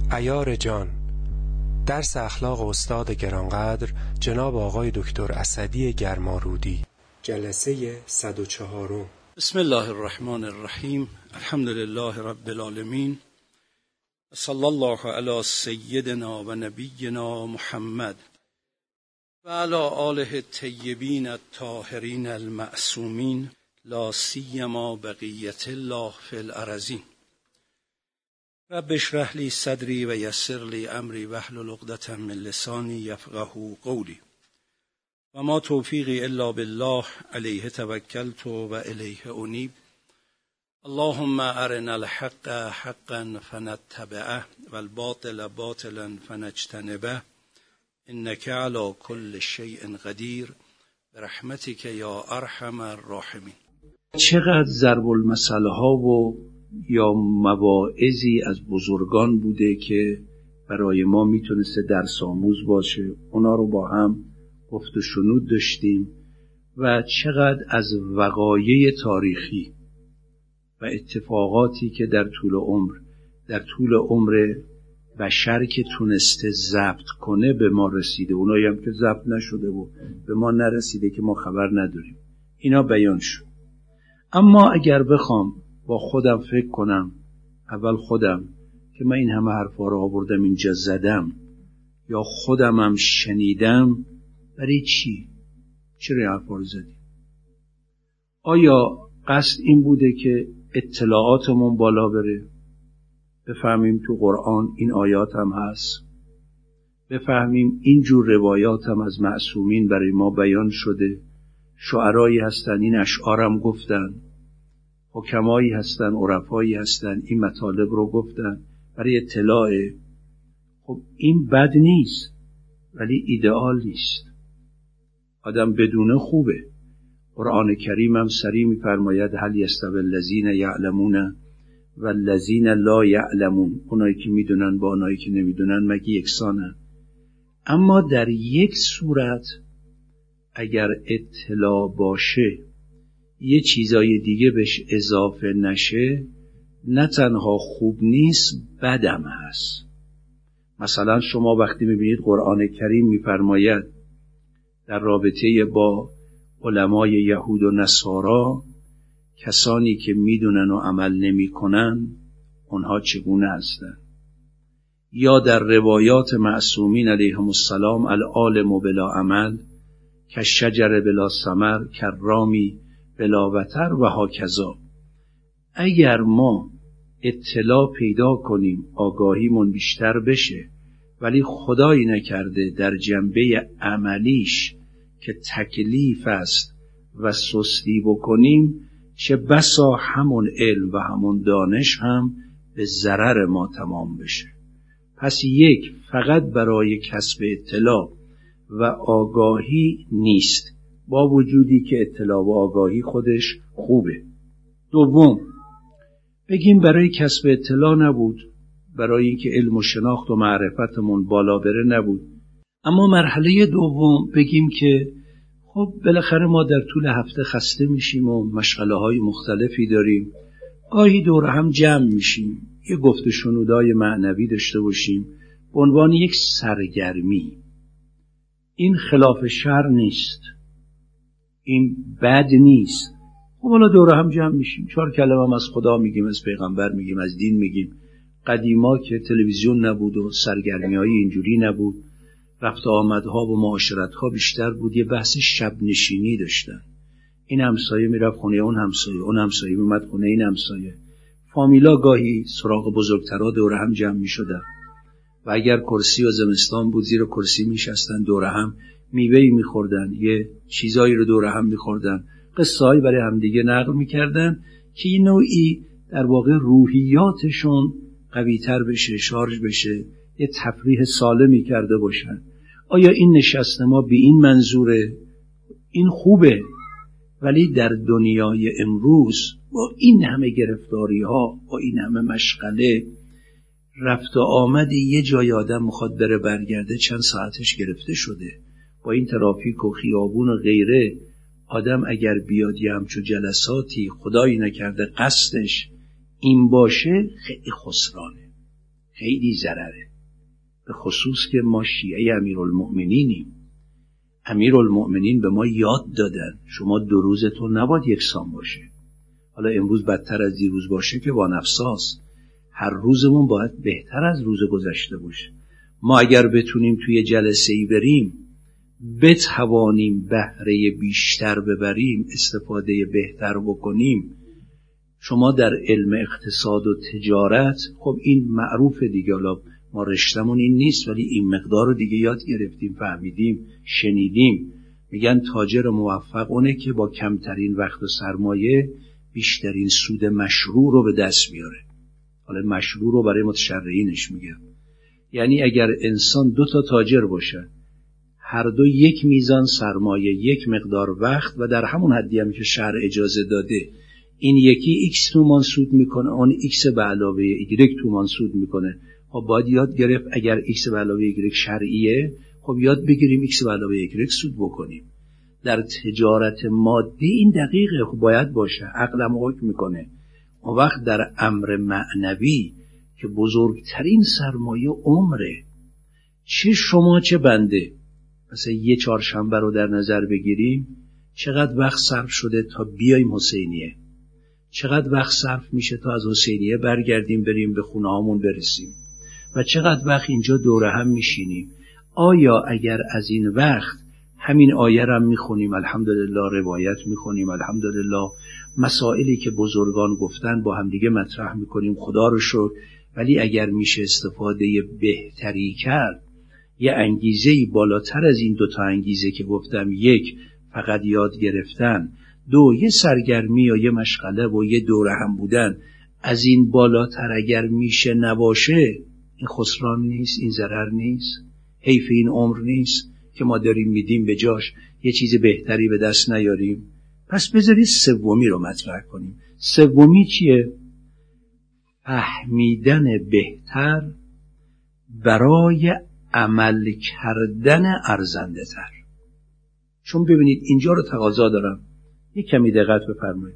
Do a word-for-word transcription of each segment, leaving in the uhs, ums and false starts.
عیار جان، درس اخلاق استاد گرانقدر جناب آقای دکتر اسدی گرمارودی، جلسه صد و چهارم. بسم الله الرحمن الرحیم. الحمد لله رب العالمین، صلی الله علی سیدنا و نبینا محمد و علی آله الطیبین الطاهرین المعصومین، لا سیما بقیت الله فی الارضین. رب اشرح لی صدری و یسر لی امری واحلل عقدة من لسانی یفقهوا قولی. و ما توفیقی الا بالله، علیه توکلت و الیه انیب. اللهم ارنا الحق حقا فنتبعه و الباطل باطلا فنجتنبه، انک علی کل شیء قدیر برحمتک یا ارحم الراحمین. چقدر ضرب المثل ها و یا مواعظی از بزرگان بوده که برای ما میتونسته درس آموز باشه. اونا رو با هم گفت و شنود داشتیم و چقدر از وقایع تاریخی و اتفاقاتی که در طول عمر در طول عمر بشر که تونسته ضبط کنه به ما رسیده، اونایی هم که ضبط نشده و به ما نرسیده که ما خبر نداریم، اینا بیان شد. اما اگر بخوام با خودم فکر کنم، اول خودم که من این همه حرفا رو آوردم اینجا زدم یا خودم هم شنیدم، برای چی؟ چرا این حرفا رو زدیم؟ آیا قصد این بوده که اطلاعاتمون بالا بره؟ بفهمیم تو قرآن این آیات هم هست، بفهمیم اینجور روایات هم از معصومین برای ما بیان شده، شعرایی هستن این اشعارم گفتن، حکمایی هستن، عرفایی هستن این مطالب رو گفتن برای اطلاع. خب این بد نیست ولی ایدئال نیست. آدم بدونه خوبه. قرآن کریم هم صریح می‌فرماید هل یستوی الذین یعلمون و الذین لا یعلمون، اونایی که میدونن با اونایی که نمیدونن مگه یکسانن؟ اما در یک صورت اگر اطلاع باشه یه چیزای دیگه بهش اضافه نشه، نه تنها خوب نیست بدم هست. مثلا شما وقتی میبینید قرآن کریم میفرماید در رابطه با علمای یهود و نصارا، کسانی که میدونن و عمل نمی کنن اونها چگونه هستن، یا در روایات معصومین علیهم السلام العالم بلا عمل کالشجر بلا ثمر کالرامی بلا وتر و هاکذا. اگر ما اطلاع پیدا کنیم آگاهیمون بیشتر بشه ولی خدایی نکرده در جنبه عملیش که تکلیف است و سستی بکنیم، چه بسا همون علم و همون دانش هم به ضرر ما تمام بشه. پس یک، فقط برای کسب اطلاع و آگاهی نیست، با وجودی که اطلاع و آگاهی خودش خوبه. دوم، بگیم برای کسب اطلاع نبود، برای اینکه علم و شناخت و معرفتمون بالا بره نبود. اما مرحله دوم بگیم که خب بالاخره ما در طول هفته خسته میشیم و مشغله های مختلفی داریم، گاهی دور هم جمع میشیم، یه گفت و شنودای معنوی داشته باشیم به عنوان یک سرگرمی. این خلاف شرع نیست، این بد نیست. خب حالا دور هم جمع میشیم، چهار کلمه هم از خدا میگیم، از پیغمبر میگیم، از دین میگیم. قدیما که تلویزیون نبود و سرگرمی های اینجوری نبود، رفت آمدها و معاشرتها بیشتر بود، یه بحث شب نشینی داشتن. این همسایه میرفت خونه اون همسایه، اون همسایه میمد خونه این همسایه. فامیلا گاهی سراغ بزرگترها دور هم جمع میشدن و اگر کرسی و زمستان بود زیر کرسی میشستن، دور هم میوه‌ای میخوردن، یه چیزایی رو دور هم میخوردن، قصه‌ای برای هم دیگه نقل میکردن که این نوعی در واقع روحیاتشون قوی‌تر بشه، شارژ بشه، یه تفریح سالمی کرده باشن. آیا این نشست ما به این منظوره؟ این خوبه، ولی در دنیای امروز با این همه گرفتاری ها، با این همه مشغله، رفت و آمد یه جای آدم میخواد بره برگرده چند ساعتش گرفته شده. با این ترافیک و خیابون و غیره، آدم اگر بیاد یه همچو جلساتی خدایی نکرده قصدش این باشه، خیلی خسرانه، خیلی ضرره، به خصوص که ما شیعه امیرالمؤمنینیم. امیرالمؤمنین به ما یاد دادن شما دو روزتون نباید یکسان باشه. حالا امروز بدتر از دیروز باشه که با نفساست. هر روزمون باید بهتر از روز گذشته باشه. ما اگر بتونیم توی جلسه‌ای بریم بتوانیم بهره بیشتر ببریم، استفاده بهتر بکنیم. شما در علم اقتصاد و تجارت، خب این معروفه دیگه، حالا ما رشتمون این نیست ولی این مقدار رو دیگه یاد گرفتیم، فهمیدیم، شنیدیم. میگن تاجر موفق اونه که با کمترین وقت و سرمایه بیشترین سود مشروع رو به دست بیاره. حالا مشروع رو برای متشرعینش میگم، یعنی اگر انسان دو تا تاجر باشه، هر دو یک میزان سرمایه، یک مقدار وقت و در همون حدی هم که شرع اجازه داده، این یکی ایکس تومان سود میکنه، اون ایکس به علاوه ایگرگ تومان سود میکنه. خب باید یاد گرفت اگر ایکس به علاوه ایگرگ شرعیه، خب یاد بگیریم ایکس به علاوه ایگرگ سود بکنیم. در تجارت مادی این دقیقه خب باید باشه، عقلم حکم میکنه. اون وقت در امر معنوی که بزرگترین سرمایه عمره، چه شما چه بنده، مثلا یه چهارشنبه رو در نظر بگیریم، چقدر وقت صرف شده تا بیایم حسینیه، چقدر وقت صرف میشه تا از حسینیه برگردیم بریم به خونه هامون برسیم و چقدر وقت اینجا دوره هم میشینیم. آیا اگر از این وقت همین آیه رو میخونیم، الحمدلله روایت میخونیم، الحمدلله مسائلی که بزرگان گفتن با هم دیگه مطرح میکنیم، خدا رو شکر، ولی اگر میشه استفاده بهتری کرد، یه انگیزه‌ای بالاتر از این دوتا انگیزه که گفتم، یک فقط یاد گرفتن، دو یه سرگرمی یا یه مشغله و یه دوره هم بودن، از این بالاتر اگر میشه نباشه، این خسران نیست، این ضرر نیست، حیف این عمر نیست که ما داریم میدیم به جاش یه چیز بهتری به دست نیاریم. پس بذارید سومی رو مطرح کنیم. سومی چیه؟ فهمیدن بهتر برای عمل کردن ارزنده تر. چون ببینید اینجا رو تقاضا دارم، یک کمی دقت بفرمایید.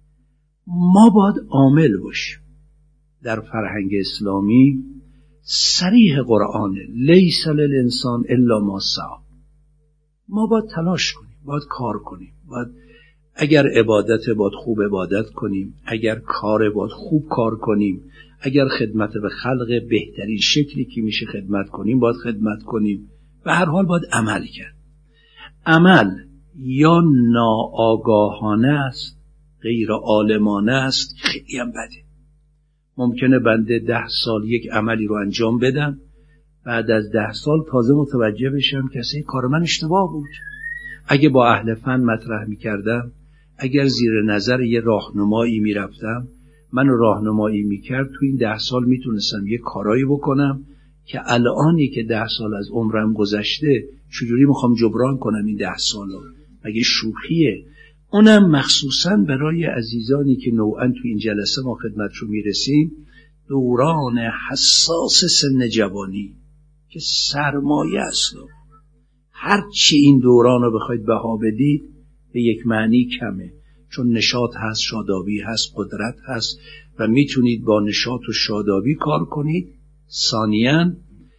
ما باید عامل باشیم. در فرهنگ اسلامی صریح قرآن لیس للانسان الا ما سعی. ما باید تلاش کنیم، باید کار کنیم، باید اگر عبادت باید خوب عبادت کنیم، اگر کار باید خوب کار کنیم، اگر خدمت به خلق بهترین شکلی که میشه خدمت کنیم باید خدمت کنیم. و هر حال باید عمل کرد. عمل یا ناآگاهانه است، غیر عالمانه است، خیلی هم بده. ممکنه بنده ده سال یک عملی رو انجام بدم، بعد از ده سال تازه متوجه بشم که اصلا کار من اشتباه بود. اگه با اهل فن مطرح میکردم، اگر زیر نظر یه راهنمایی میرفتم، من راهنمایی میکرد، تو این ده سال میتونستم یه کارایی بکنم که الانی که ده سال از عمرم گذشته چجوری میخوام جبران کنم این ده سالو؟ مگه شوخیه؟ اونم مخصوصا برای عزیزانی که نوعا تو این جلسه ما خدمتشون میرسیم، دوران حساس سن جوانی که سرمایه است. هرچی این دوران رو بخواید بها بدید به یک معنی کمه، چون نشاط هست، شادابی هست، قدرت هست و میتونید با نشاط و شادابی کار کنید. ثانیاً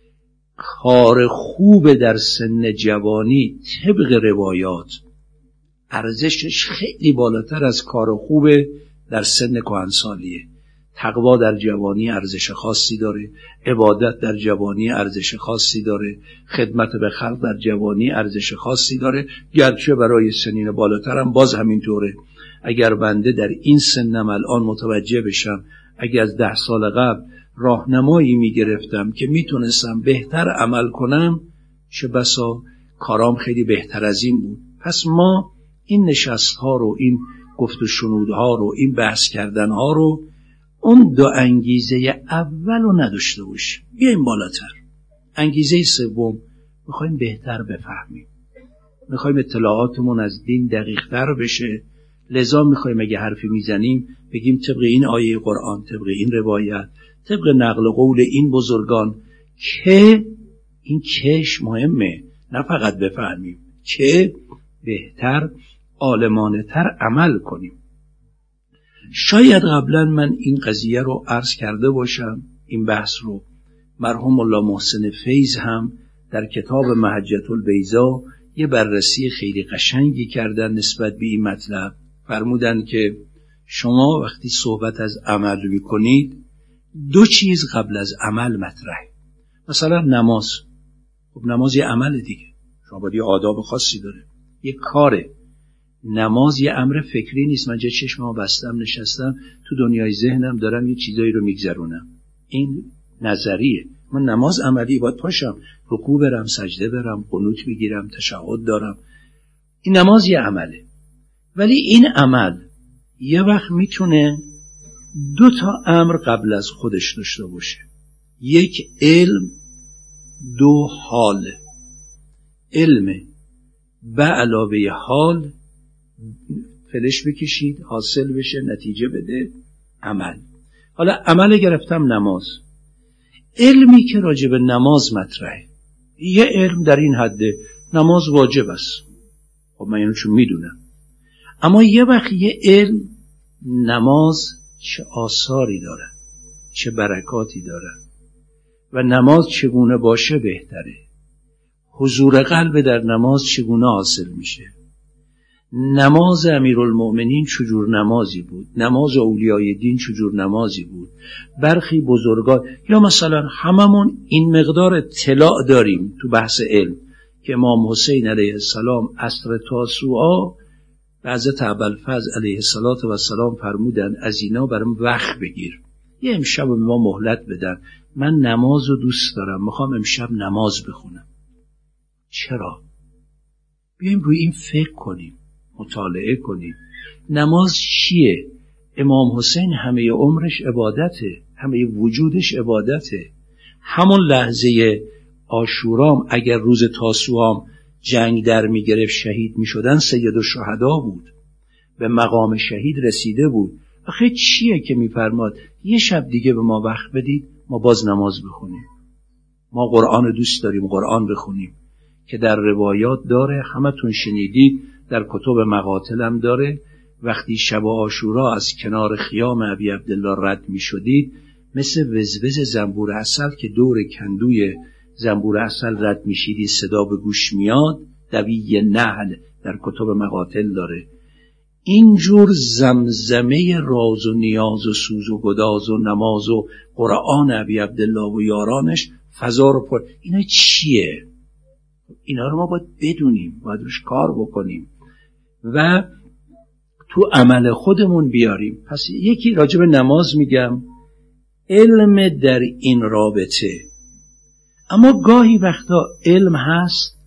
کار خوب در سن جوانی طبق روایات ارزشش خیلی بالاتر از کار خوب در سن کهنسالیه. تقوا در جوانی ارزش خاصی داره، عبادت در جوانی ارزش خاصی داره، خدمت به خلق در جوانی ارزش خاصی داره، گرچه برای سنین بالاتر هم باز همینطوره. اگر بنده در این سنم الان متوجه بشم، اگر از ده سال قبل راهنمایی میگرفتم که میتونستم بهتر عمل کنم، چه بسا کارام خیلی بهتر از این بود. پس ما این نشست ها رو، این گفت و شنود ها رو، این بحث کردن ها رو، اون دو انگیزه اول رو نداشته باشیم، بیایم بالاتر. انگیزه سوم، میخوایم بهتر بفهمیم، میخوایم اطلاعاتمون از دین دقیق تر بشه، لذا میخوایم اگه حرفی میزنیم بگیم طبق این آیه قرآن، طبق این روایت، طبق نقل قول این بزرگان، که این کش مهمه، نه فقط بفهمیم، که بهتر عالمانه تر عمل کنیم. شاید قبلا من این قضیه رو عرض کرده باشم، این بحث رو، مرحوم ملا محسن فیض هم در کتاب محجة البیضا یه بررسی خیلی قشنگی کردن نسبت به این مطلب. فرمودن که شما وقتی صحبت از عمل میکنید دو چیز قبل از عمل مطرحه. مثلا نماز، خب نماز یه عمل دیگه، شما باید یه آداب خاصی داره، یه کاره. نماز یه امر فکری نیست، من جا چشممو بستم نشستم تو دنیای ذهنم دارم یه چیزایی رو میگذرونم. این نظریه. من نماز عملی باید پاشم رکوع برم، سجده برم، قنوت بگیرم، تشهد دارم. این نماز یه عمله. ولی این عمل یه وقت میتونه دو تا امر قبل از خودش داشته باشه. یک علم، دو حال. علم به علاوه حال فلش بکشید حاصل بشه، نتیجه بده، عمل. حالا عمل گرفتم نماز. علمی که راجع به نماز مطرحه، یه علم در این حده نماز واجب است، خب من اینو چون میدونم. اما یه وقت یه علم نماز چه آثاری داره، چه برکاتی داره و نماز چگونه باشه بهتره، حضور قلب در نماز چگونه حاصل میشه، نماز امیرالمؤمنین چجور نمازی بود، نماز اولیای دین چجور نمازی بود، برخی بزرگان، یا مثلا هممون این مقدار اطلاع داریم تو بحث علم که امام حسین علیه السلام عصر تاسوعا حضرت ابوالفضل علیه السلام فرمودن از اینا برام وقت بگیر، یه امشب به ما مهلت بدن، من نماز رو دوست دارم، میخوام امشب نماز بخونم. چرا؟ بیاییم روی این فکر کنیم، مطالعه کنیم. نماز چیه؟ امام حسین همه عمرش عبادته، همه وجودش عبادته. همون لحظه عاشورام اگر روز تاسوعام جنگ در می گرفت شهید می شدن، سید الشهدا بود، به مقام شهید رسیده بود. آخه چیه که می فرماد یه شب دیگه به ما وقت بدید ما باز نماز بخونیم، ما قرآن دوست داریم قرآن بخونیم، که در روایات داره، همتون شنیدید، در کتب مقاتل هم داره. وقتی شب عاشورا از کنار خیام ابی عبدالله رد می شدید، مثل وزوز زنبور عسل که دور کندوی زنبور عسل رد می شیدید صدا به گوش میاد، دوی نحل در کتب مقاتل داره. اینجور زمزمه راز و نیاز و سوز و گداز و نماز و قرآن ابی عبدالله و یارانش فضا رو پر. اینا چیه؟ اینا رو ما باید بدونیم، باید روش کار بکنیم و تو عمل خودمون بیاریم. پس یکی راجع به نماز میگم، علم در این رابطه. اما گاهی وقتا علم هست،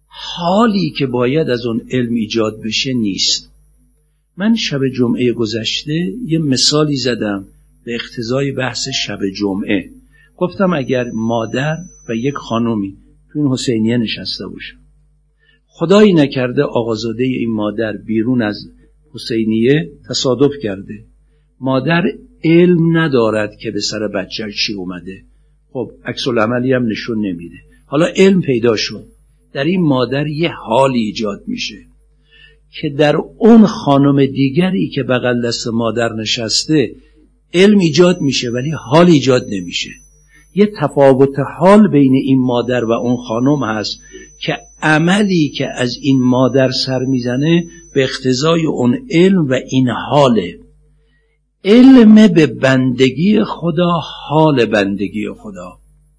حالی که باید از اون علم ایجاد بشه نیست. من شب جمعه گذشته یه مثالی زدم به اقتضای بحث شب جمعه. گفتم اگر مادر و یک خانومی تو این حسینیه نشسته باشن، خدایی نکرده آقازاده این مادر بیرون از حسینیه تصادف کرده، مادر علم ندارد که به سر بچه چی اومده، خب عکس العملی هم نشون نمیده. حالا علم پیدا شد، در این مادر یه حالی ایجاد میشه که در اون خانم دیگری که بغل دست مادر نشسته علم ایجاد میشه ولی حال ایجاد نمیشه. یه تفاوت حال بین این مادر و اون خانم هست که عملی که از این مادر سر میزنه به اقتضای اون علم و این حاله. علم به بندگی خدا، حال بندگی خدا.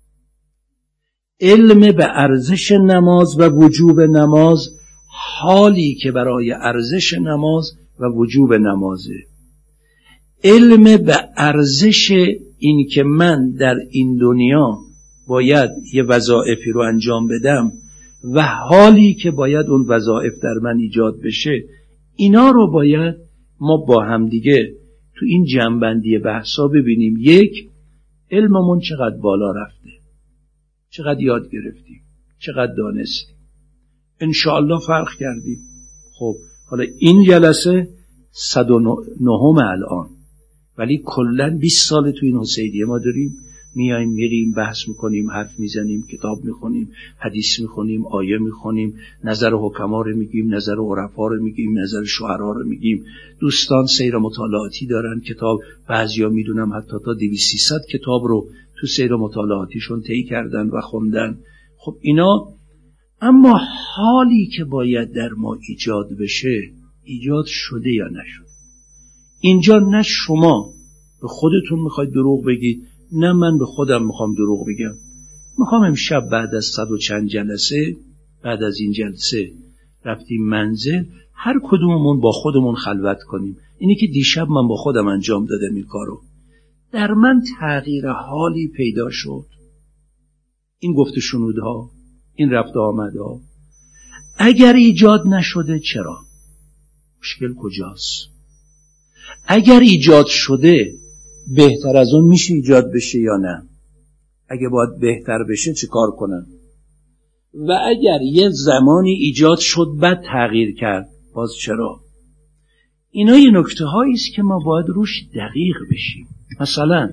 علم به ارزش نماز و وجوب نماز، حالی که برای ارزش نماز و وجوب نمازه. علم به ارزش این که من در این دنیا باید یه وظایفی رو انجام بدم و حالی که باید اون وظایف در من ایجاد بشه، اینا رو باید ما با هم دیگه تو این جنبندی بحثا ببینیم. یک، علممون چقدر بالا رفته، چقدر یاد گرفتیم، چقدر دانستیم، انشاءالله فرق کردیم. خب حالا این جلسه صد و نهم الان، ولی کلن بیست سال تو این حسینیه ما داریم، میایم میریم بحث میکنیم، حرف میزنیم، کتاب میخونیم، حدیث میخونیم، آیه میخونیم، نظر حکما رو میگیم، نظر عرفا رو میگیم، نظر شعرا رو میگیم. دوستان سیر مطالعاتی دارن، کتاب بعضیا میدونم حتی تا دویست سیصد کتاب رو تو سیر مطالعاتیشون طی کردن و خوندن. خب اینا، اما حالی که باید در ما ایجاد بشه ایجاد شده یا نشده؟ اینجا نه شما به خودتون میخواید دروغ بگید، نه من به خودم میخوام دروغ بگم. میخوام امشب بعد از صد و چند جلسه، بعد از این جلسه رفتیم منزل، هر کدوممون با خودمون خلوت کنیم. اینی که دیشب من با خودم انجام دادم این کارو، در من تغییر حالی پیدا شد. این گفت شنودها، این رفت آمدها اگر ایجاد نشده چرا؟ مشکل کجاست؟ اگر ایجاد شده بهتر از اون میشه ایجاد بشه یا نه؟ اگه باید بهتر بشه چه کار کنم؟ و اگر یه زمانی ایجاد شد بعد تغییر کرد باز چرا؟ اینا یه نکته هایی است که ما باید روش دقیق بشیم. مثلا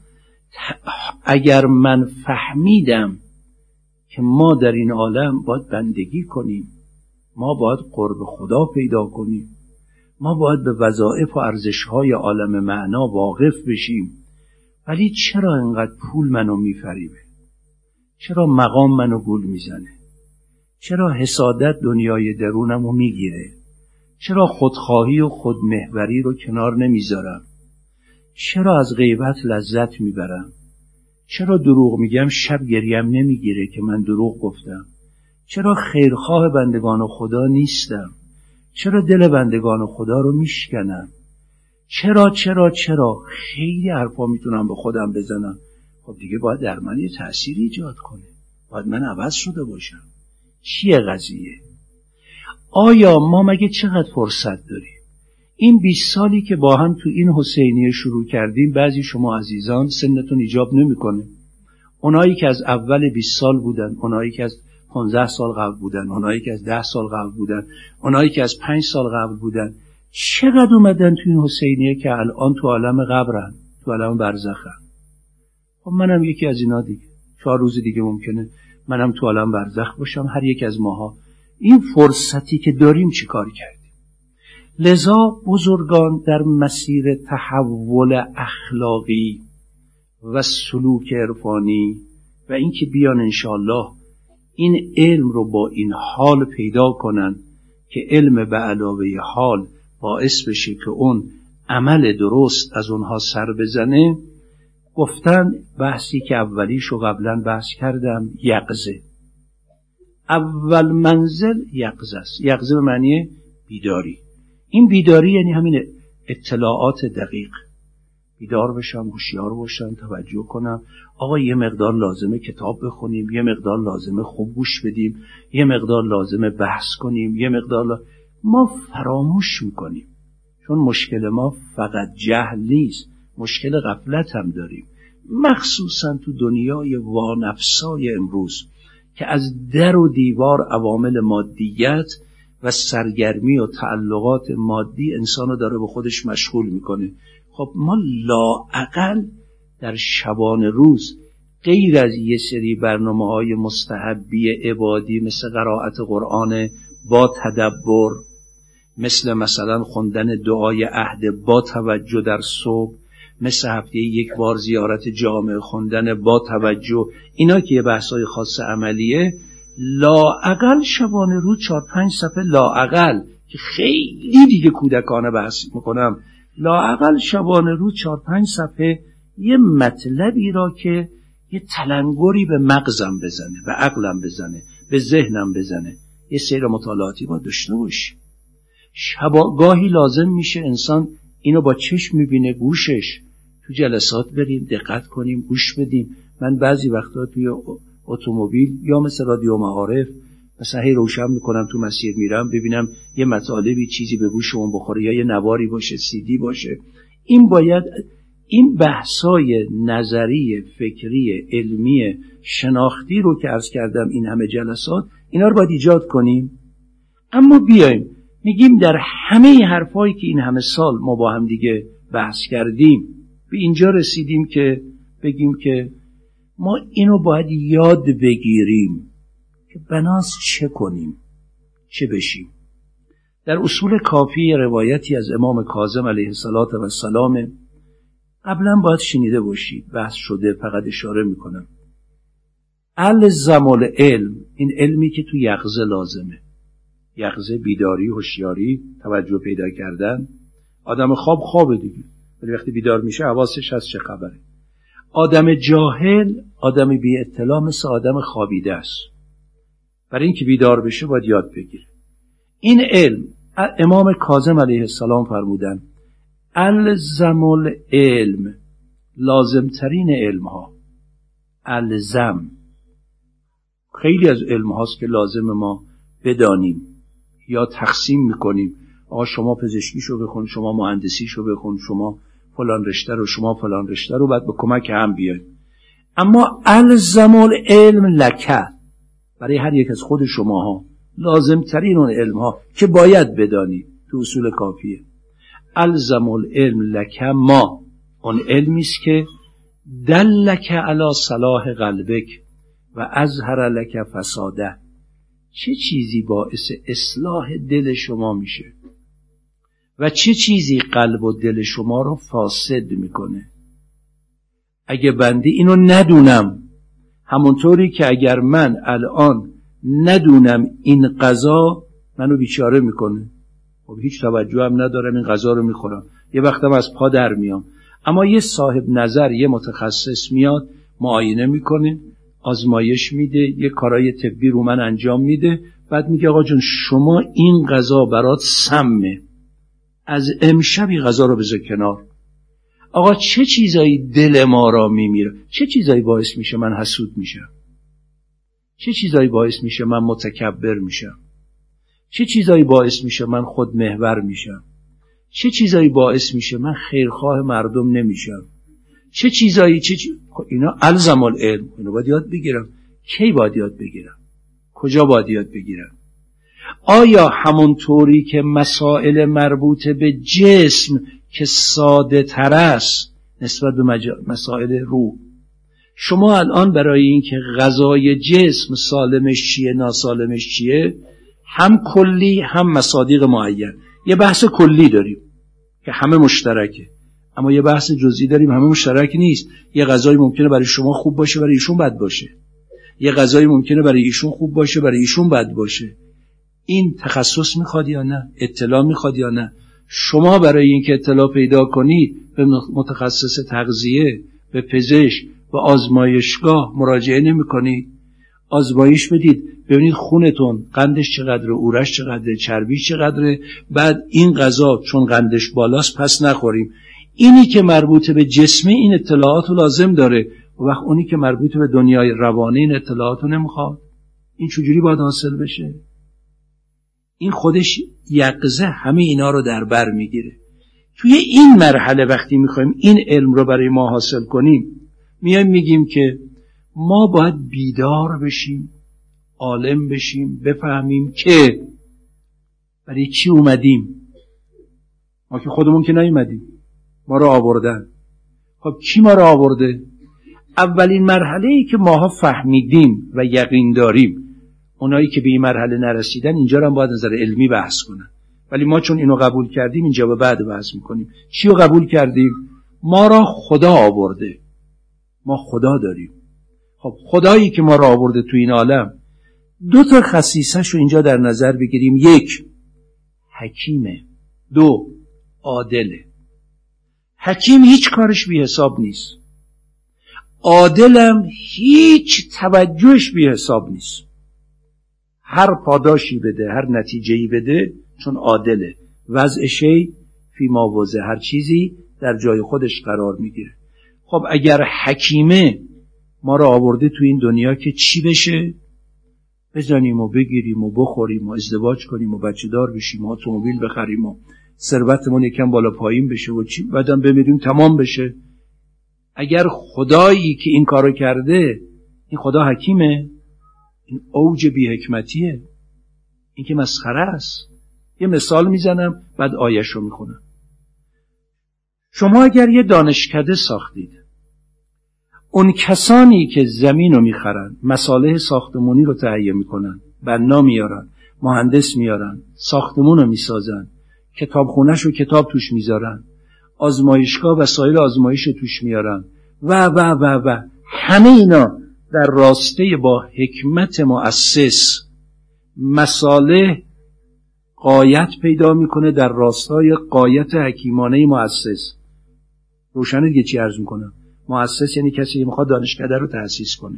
اگر من فهمیدم که ما در این عالم باید بندگی کنیم، ما باید قرب خدا پیدا کنیم، ما باید به وظایف و ارزش‌های عالم معنا واقف بشیم، ولی چرا اینقدر پول منو میفریبه؟ چرا مقام منو گول میزنه؟ چرا حسادت دنیای درونمو میگیره؟ چرا خودخواهی و خودمحوری رو کنار نمیذارم؟ چرا از غیبت لذت میبرم؟ چرا دروغ میگم شب گریم نمیگیره که من دروغ گفتم؟ چرا خیرخواه بندگان خدا نیستم؟ چرا دل بندگان خدا رو میشکنم؟ چرا چرا چرا خیلی حرفا میتونم به خودم بزنم. خب دیگه باید در من یه تأثیر ایجاد کنه، باید من عوض شده باشم. چیه قضیه؟ آیا ما مگه چقدر فرصت داریم؟ این بیست سالی که با هم تو این حسینیه شروع کردیم، بعضی شما عزیزان سنتون ایجاب نمیکنه. اونایی که از اول بیست سال بودن، اونایی که از پانزده سال قبل بودن، اونایی که از ده سال قبل بودن، اونایی که از پنج سال قبل بودن، چقدر اومدن تو این حسینیه که الان تو عالم قبرن، تو عالم برزخن. خب منم یکی از اینا دیگه. چهار روز دیگه ممکنه منم تو عالم برزخ باشم، هر یک از ماها. این فرصتی که داریم چی کار کردیم؟ لذا بزرگان در مسیر تحول اخلاقی و سلوک عرفانی و اینکه بیان انشاءالله این علم رو با این حال پیدا کنن که علم به علاوه حال باعث بشه که اون عمل درست از اونها سر بزنه، گفتن بحثی که اولیشو قبلا بحث کردم، یقظه. اول منزل یقظه است. یقظه به معنی بیداری. این بیداری یعنی همین اطلاعات دقیق. بیدار بشم، هوشیار باشم، توجه کنم. آقا یه مقدار لازمه کتاب بخونیم، یه مقدار لازمه خوب گوش بدیم، یه مقدار لازمه بحث کنیم، یه مقدار لا... ما فراموش میکنیم. چون مشکل ما فقط جهل نیست، مشکل غفلت هم داریم. مخصوصا تو دنیای وانفسای امروز که از در و دیوار عوامل مادیت و سرگرمی و تعلقات مادی انسانو داره به خودش مشغول میکنه. خب ما لااقل در شبان روز غیر از یه سری برنامه‌های مستحبی عبادی مثل قرائت قرآن با تدبر، مثل مثلا خوندن دعای عهد با توجه در صبح، مثل هفته یک بار زیارت جامع خوندن با توجه، اینا که یه بحثای خاص عملیه، لااقل شبانه روز چهار پنج صفحه، لااقل که خیلی دیگه کودکانه بحث میکنم، لااقل شبانه روز چهار پنج صفحه یه مطلبی را که یه تلنگری به مغزم بزنه، به عقلم بزنه، به ذهنم بزنه، یه سیر مطالعاتی باید داشته باشی. شبا گاهی لازم میشه انسان اینو با چشم میبینه، گوشش. تو جلسات بریم دقت کنیم، گوش بدیم. من بعضی وقتا توی اتومبیل یا مثل رادیو معارف مثلا هی روشن میکنم تو مسیر میرم ببینم یه مطالبی چیزی به گوشمون بخوره، یا یه نواری باشه، سیدی باشه. این باید این بحثای نظری، فکری، علمی، شناختی رو که عرض کردم این همه جلسات، اینا رو باید ایجاد کنیم. اما بیایم میگیم در همه حرفایی که این همه سال ما با هم دیگه بحث کردیم به اینجا رسیدیم که بگیم که ما اینو باید یاد بگیریم که بناس چه کنیم، چه بشیم. در اصول کافی روایتی از امام کاظم علیه السلام قبلا باید شنیده باشید، بحث شده، فقط اشاره میکنم. الزم العلم، این علمی که تو یقظه لازمه، یقظه بیداری، هوشیاری، توجه پیدا کردن. آدم خواب خوابه دیگه، ولی وقتی بیدار میشه حواسش هست چه خبره. آدم جاهل، آدم بی اطلاع مثل آدم خوابیده است. برای اینکه بیدار بشه باید یاد بگیره. این علم امام کاظم علیه السلام فرمودن الزم العلم، لازم ترین علم ها. الزم، خیلی از علم هاست که لازم ما بدانیم یا تقسیم میکنیم. آقا شما پزشکیشو بخون، شما مهندسیشو بخون، شما فلان رشته رو، شما فلان رشته رو، بعد به کمک هم بیاید. اما الزم العلم لکه، برای هر یک از خود شماها لازم ترین اون علم ها که باید بدانید تو اصول کافیه. الزم العلم لکه ما، اون علمی است که دلک علی صلاح قلبک و اظهر لک فساده. چه چیزی باعث اصلاح دل شما میشه و چه چیزی قلب و دل شما رو فاسد میکنه. اگه بنده اینو ندونم، همونطوری که اگر من الان ندونم این غذا منو بیچاره میکنه، خب هیچ توجه هم ندارم، این غذا رو میخورم، یه وقتم از پا در میام. اما یه صاحب نظر، یه متخصص میاد معاینه میکنه، آزمایش میده، یه کارای طبی رو من انجام میده، بعد میگه آقا جون شما این غذا برات سمه، از امشبی غذا رو بذار کنار. آقا چه چیزایی دل ما را میمیره؟ چه چیزایی باعث میشه من حسود میشم؟ چه چیزایی باعث میشه من متکبر میشم؟ چه چیزایی باعث میشه من خود محور میشم؟ چه چیزایی باعث میشه من خیرخواه مردم نمیشم؟ چه چیزایی چه چی... اینا الزم العلم، اینو باید یاد بگیرم. کی باید یاد بگیرم؟ کجا باید یاد بگیرم؟ آیا همونطوری که مسائل مربوط به جسم که ساده تر است نسبت به مجا... مسائل روح، شما الان برای اینکه غذای جسم سالمش چیه ناسالمش چیه، هم کلی هم مصادیق معین، یه بحث کلی داریم که همه مشترکه، اما یه بحث جزئی داریم همه مشترک نیست. یه غذایی ممکنه برای شما خوب باشه برای ایشون بد باشه، یه غذایی ممکنه برای ایشون خوب باشه برای ایشون بد باشه. این تخصص میخواد یا نه؟ اطلاع میخواد یا نه؟ شما برای اینکه اطلاع پیدا کنید به متخصص تغذیه، به پزشک، به آزمایشگاه مراجعه نمی کنید؟ آزمایش بدید ببینید خونتون قندش چقدره، اورش چقدره، چربیش چقدره، بعد این غذا چون قندش بالاست پس نخوریم. اینی که مربوط به جسمی این اطلاعات رو لازم داره، و وقت اونی که مربوط به دنیای روانی این اطلاعات رو نمیخواد. این چجوری باید حاصل بشه؟ این خودش یقظه همه اینا رو در بر میگیره. توی این مرحله وقتی میخوایم این علم رو برای ما حاصل کنیم، میایم میگیم که ما باید بیدار بشیم، عالم بشیم، بفهمیم که برای چی اومدیم. ما که خودمون که نیومدیم، ما رو آوردن. خب کی ما رو آورده؟ اولین مرحله‌ای که ماها فهمیدیم و یقین داریم، اونایی که به این مرحله نرسیدن اینجا رو هم باید نظر علمی بحث کنن، ولی ما چون اینو قبول کردیم اینجا به بعد بحث میکنیم. چی رو قبول کردیم؟ ما را خدا آورده، ما خدا داریم. خب خدایی که ما را آورده تو این عالم، دو تا خصیصش رو اینجا در نظر بگیریم. یک، حکیمه. دو، عادله. حکیم هیچ کارش بی حساب نیست، عادلم هیچ توجهش بی حساب نیست. هر پاداشی بده، هر نتیجه‌ای بده، چون عادله. وضع شی فی ما وضع، هر چیزی در جای خودش قرار میگیره. خب اگر حکیمه ما را آورده تو این دنیا که چی بشه؟ بزنیم و بگیریم و بخوریم و ازدواج کنیم و بچه دار بشیم و اتومبیل بخریم و ثروتمون یکم بالا پایین بشه و چی بعدم بمیریم تمام بشه. اگر خدایی که این کارو کرده این خدا حکیمه، این اوج بی حکمتیه، این که مسخره است. یه مثال میزنم بعد آیش رو میخونم. شما اگر یه دانشکده ساختید، اون کسانی که زمین رو میخرن، مصالح ساختمانی رو تهیه میکنن، بنا میارن، مهندس میارن، ساختمون رو میسازن، کتابخونه‌ش رو کتاب توش میذارن، آزمایشگاه وسایل آزمایش رو توش میارن و و و و همه اینا در راسته با حکمت مؤسس مصالح غایت پیدا میکنه در راستای غایت حکیمانه مؤسس. روشنه دیگه چی عرض میکنم؟ مؤسس یعنی کسی که میخواد دانشکده رو تأسیس کنه.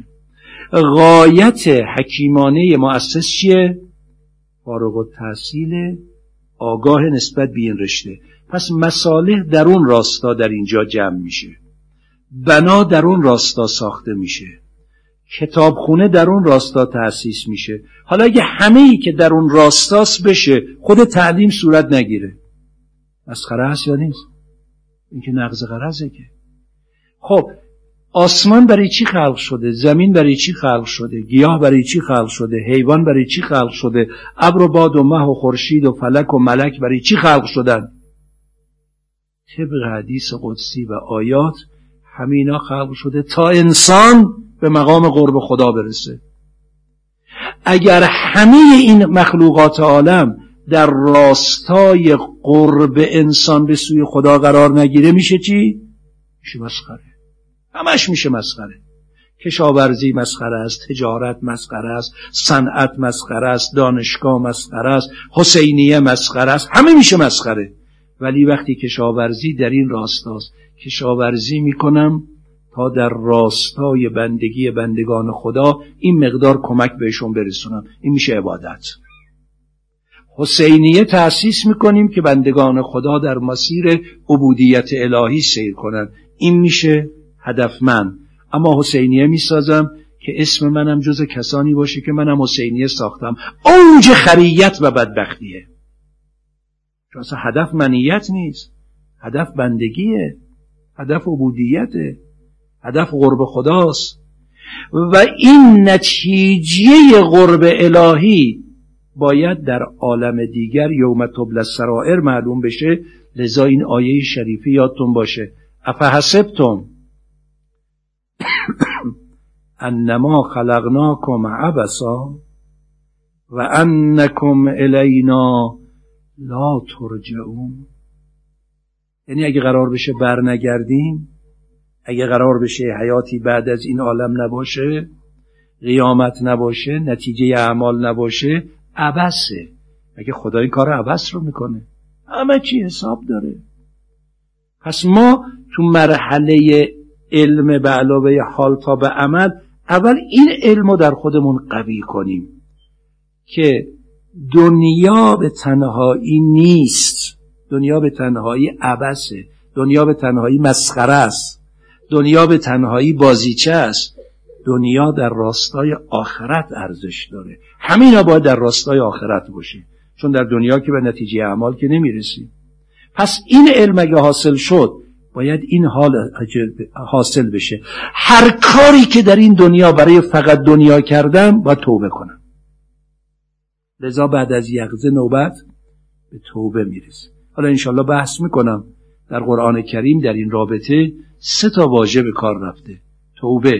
غایت حکیمانه مؤسس چیه؟ فارغ التحصیل، آگاه نسبت به این رشته. پس مصالح در اون راستا در اینجا جمع میشه، بنا در اون راستا ساخته میشه، کتابخونه در اون راستا تأسیس میشه. حالا اگه همه ای که در اون راستاس بشه خود تعلیم صورت نگیره، مسخره هست یا نیست؟ این که نقض غرضه که. خب آسمان برای چی خلق شده؟ زمین برای چی خلق شده؟ گیاه برای چی خلق شده؟ حیوان برای چی خلق شده؟ ابر و باد و مه و خورشید و فلک و ملک برای چی خلق شدن؟ طبق حدیث قدسی و آیات همینا خلق شده تا انسان به مقام قرب خدا برسه. اگر همه این مخلوقات عالم در راستای قرب انسان به سوی خدا قرار نگیره میشه چی؟ میشه مسخره. همش میشه مسخره. کشاورزی مسخره است، تجارت مسخره است، صنعت مسخره است، دانشگاه مسخره است، حسینیه مسخره است، همه میشه مسخره. ولی وقتی کشاورزی در این راستاست، کشاورزی میکنم تا در راستای بندگی بندگان خدا این مقدار کمک بهشون برسونم، این میشه عبادت. حسینیه تأسیس میکنیم که بندگان خدا در مسیر عبودیت الهی سیر کنن، این میشه هدفمند. اما حسینیه میسازم که اسم منم جز کسانی باشه که منم حسینیه ساختم، اوج خریت و بدبختیه. چون اصلا هدف منیت نیست، هدف بندگیه، هدف عبودیته، هدف قرب خداست. و این نتیجه قرب الهی باید در عالم دیگر یوم تبلی السرائر معلوم بشه. لذا این آیه شریفی یادتون باشه، افحسبتم انما خلقناکم عبثا و انکم الینا لا ترجعون. یعنی اگه قرار بشه بر نگردیم، اگه قرار بشه حیاتی بعد از این عالم نباشه، قیامت نباشه، نتیجه اعمال نباشه، عبثه. اگه خدا این کار عبث رو میکنه، همه چی حساب داره. پس ما تو مرحله علم به علاوه حال تا به عمل، اول این علم رو در خودمون قوی کنیم که دنیا به تنهایی نیست، دنیا به تنهایی عبثه، دنیا به تنهایی مسخره است، دنیا به تنهایی بازیچه است. دنیا در راستای آخرت ارزش داره، همینا باید در راستای آخرت باشه، چون در دنیا که به نتیجه اعمال که نمیرسیم. پس این علم اگه حاصل شد باید این حال حاصل بشه. هر کاری که در این دنیا برای فقط دنیا کردم باید توبه کنم. لذا بعد از یقظه نوبت به توبه میرسه. حالا انشالله بحث میکنم در قرآن کریم در این رابطه سه تا واژه به کار رفته: توبه،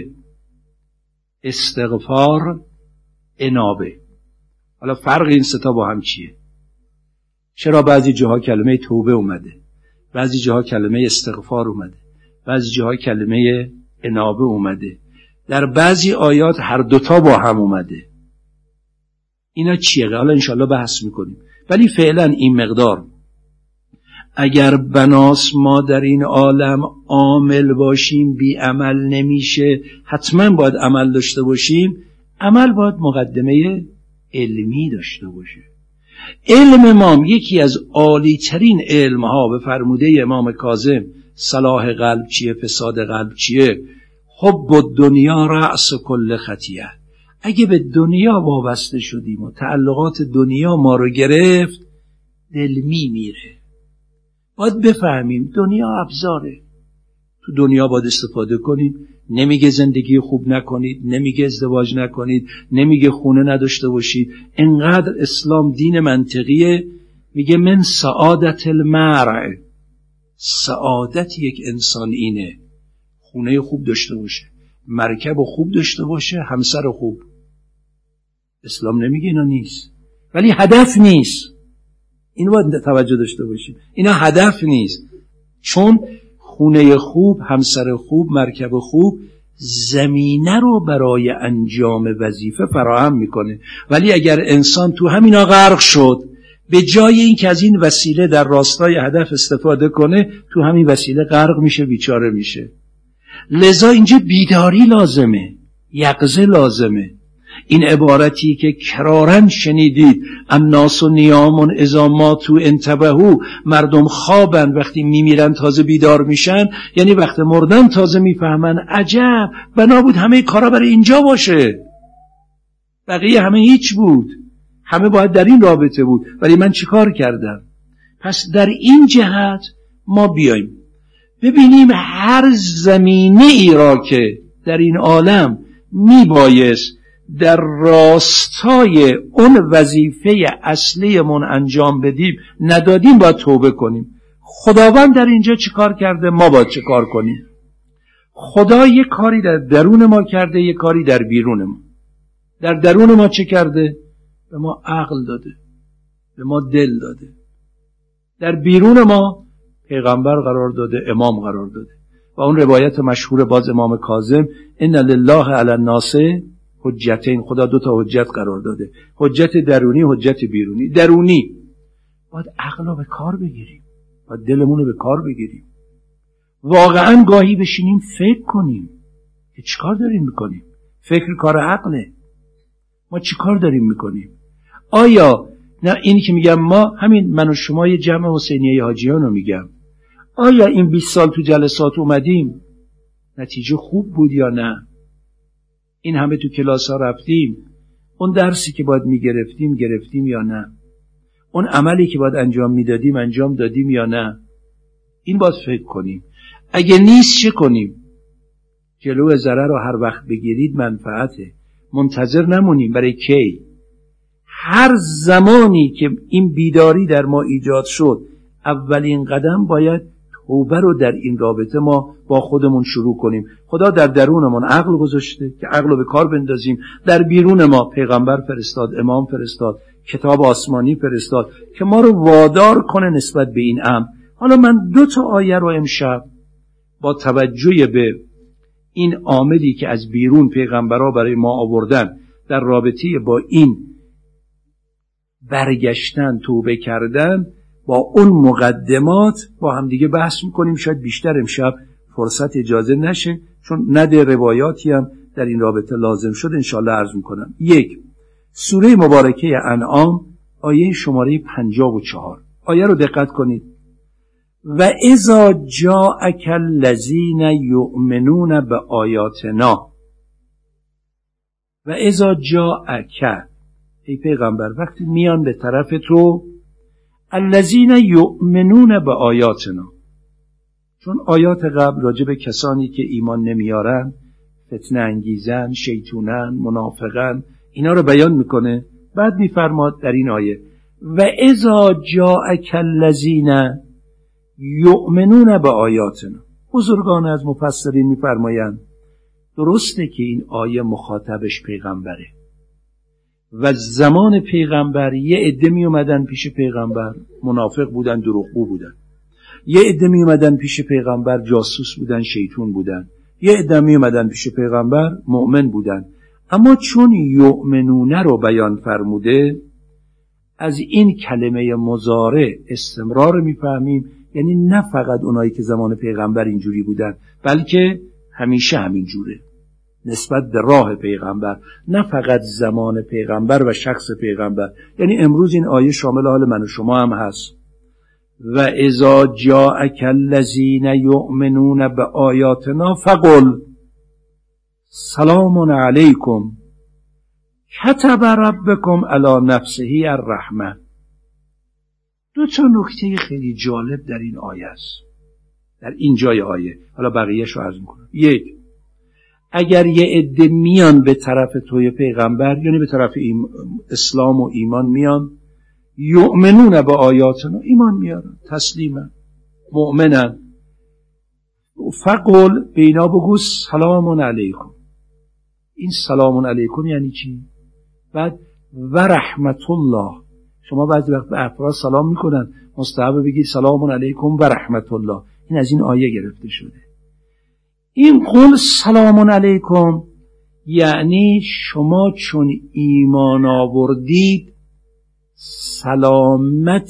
استغفار، انابه. حالا فرق این سه تا با هم چیه؟ چرا بعضی جاها کلمه توبه اومده، بعضی جاها کلمه استغفار اومده، بعضی جاها کلمه انابه اومده، در بعضی آیات هر دوتا با هم اومده؟ اینا چیه؟ حالا انشالله بحث میکنیم. ولی فعلا این مقدار اگر بناس ما در این عالم عامل باشیم بی عمل نمیشه، حتما باید عمل داشته باشیم. عمل باید مقدمه علمی داشته باشه. علم ما یکی از عالی ترین علم ها به فرموده امام کاظم، صلاح قلب چیه، فساد قلب چیه؟ حب الدنیا رأس کل خطیه. اگه به دنیا وابسته شدیم و تعلقات دنیا ما رو گرفت، دل می میره. باید بفهمیم دنیا ابزاره، تو دنیا باید استفاده کنیم. نمیگه زندگی خوب نکنید، نمیگه ازدواج نکنید، نمیگه خونه نداشته باشید. انقدر اسلام دین منطقیه، میگه من سعادت المرء، سعادت یک انسان اینه خونه خوب داشته باشه. مرکب خوب داشته باشه، همسر خوب. اسلام نمیگه اینا نیست، ولی هدف نیست. اینو باید توجه داشته باشیم، اینا هدف نیست. چون خونه خوب، همسر خوب، مرکب خوب زمینه رو برای انجام وظیفه فراهم میکنه. ولی اگر انسان تو همینا غرق شد، به جای این که از این وسیله در راستای هدف استفاده کنه، تو همین وسیله غرق میشه، بیچاره میشه. لذا اینجا بیداری لازمه، یقظه لازمه. این عبارتی که کرارن شنیدید، الناس نیام اذا ماتوا انتبهوا، مردم خوابن وقتی میمیرن تازه بیدار میشن، یعنی وقت مردن تازه میفهمن عجب بنا بود همه کارا برای اینجا باشه، بقیه همه هیچ بود، همه باید در این رابطه بود، ولی من چیکار کردم؟ پس در این جهت ما بیاییم ببینیم هر زمینه ای را که در این عالم میبایست در راستای اون وظیفه اصلیمون انجام بدیم ندادیم، باید توبه کنیم. خداوند در اینجا چه کار کرده؟ ما باید چه کار کنیم؟ خدا یک کاری در درون ما کرده، یک کاری در بیرون ما. در درون ما چه کرده؟ به ما عقل داده، به ما دل داده. در بیرون ما پیغمبر قرار داده، امام قرار داده. و اون روایت مشهور باز امام کاظم، ان لله علی الناس حجتین، خدا دو تا حجت قرار داده، حجت درونی، حجت بیرونی. درونی باید عقل رو به کار بگیریم، باید دلمون رو به کار بگیریم، واقعا گاهی بشینیم فکر کنیم که چیکار داریم میکنیم. فکر کار عقله. ما چیکار داریم میکنیم؟ آیا نه اینی که میگم ما، همین من و شما یه جمع حسینیه حاجیان رو میگم، آیا این بیست سال تو جلسات اومدیم نتیجه خوب بود یا نه؟ این همه تو کلاس ها رفتیم، اون درسی که باید میگرفتیم گرفتیم یا نه؟ اون عملی که باید انجام میدادیم انجام دادیم یا نه؟ این باید فکر کنیم. اگه نیست چه کنیم؟ جلو ضرر رو هر وقت بگیرید منفعته. منتظر نمونیم. برای کی؟ هر زمانی که این بیداری در ما ایجاد شد، اولین قدم باید توبه رو در این رابطه ما با خودمون شروع کنیم. خدا در درونمون عقل گذاشته که عقل رو به کار بندازیم، در بیرون ما پیغمبر فرستاد، امام فرستاد، کتاب آسمانی فرستاد که ما رو وادار کنه نسبت به این امر. حالا من دو تا آیه رو امشب با توجه به این عاملی که از بیرون پیغمبرها برای ما آوردن در رابطه با این برگشتن، توبه کردن، با اون مقدمات با هم دیگه بحث میکنیم. شاید بیشتر امشب فرصت اجازه نشه، چون نده روایاتی هم در این رابطه لازم شد انشاءالله عرض میکنم. یک، سوره مبارکه انعام آیه شماره پنجاه و چهار. آیه رو دقت کنید. و اذا جاءک الذین یؤمنون بآیاتنا، و اذا جاءک، ای پیغمبر وقتی میان به طرف تو، الذین یؤمنون بآیاتنا، چون آیات قبل راجع به کسانی که ایمان نمیارن، فتنه انگیزن، شیطونن، منافقن، اینا رو بیان میکنه. بعد میفرماد در این آیه و اذا جاءک الذین یؤمنون بآیاتنا. بزرگان از مفسرین میفرمایند درسته که این آیه مخاطبش پیغمبره و زمان پیغمبر یه عده می اومدن پیش پیغمبر منافق بودن، دروغگو بودن، یه عده می اومدن پیش پیغمبر جاسوس بودن، شیطون بودن، یه عده می اومدن پیش پیغمبر مؤمن بودن. اما چون یؤمنونه رو بیان فرموده، از این کلمه مضارع استمرار میفهمیم، یعنی نه فقط اونایی که زمان پیغمبر اینجوری بودن، بلکه همیشه همین جوره نسبت به راه پیغمبر، نه فقط زمان پیغمبر و شخص پیغمبر. یعنی امروز این آیه شامل حال من و شما هم هست. و اذا جاءک الذین یؤمنون بآیاتنا فقل سلام علیکم کتب ربکم علی نفسه الرحمه. دو تا نکته خیلی جالب در این آیه است، در این جای آیه. حالا بقیه‌اش رو عرض می‌کنم. یک، اگر یه عده میان به طرف توی پیغمبر، یعنی به طرف اسلام و ایمان میان، یؤمنون به آیاتنا، ایمان میارن، تسلیمن، مؤمنن، فقل بینا بگو سلام علیکم، این سلام علیکم یعنی چی؟ بعد و رحمت الله، شما بعضی وقت به افراد سلام میکنن، مستحب بگید سلام علیکم و رحمت الله. این از این آیه گرفته شده. این قول سلام علیکم یعنی شما چون ایمان آوردید سلامت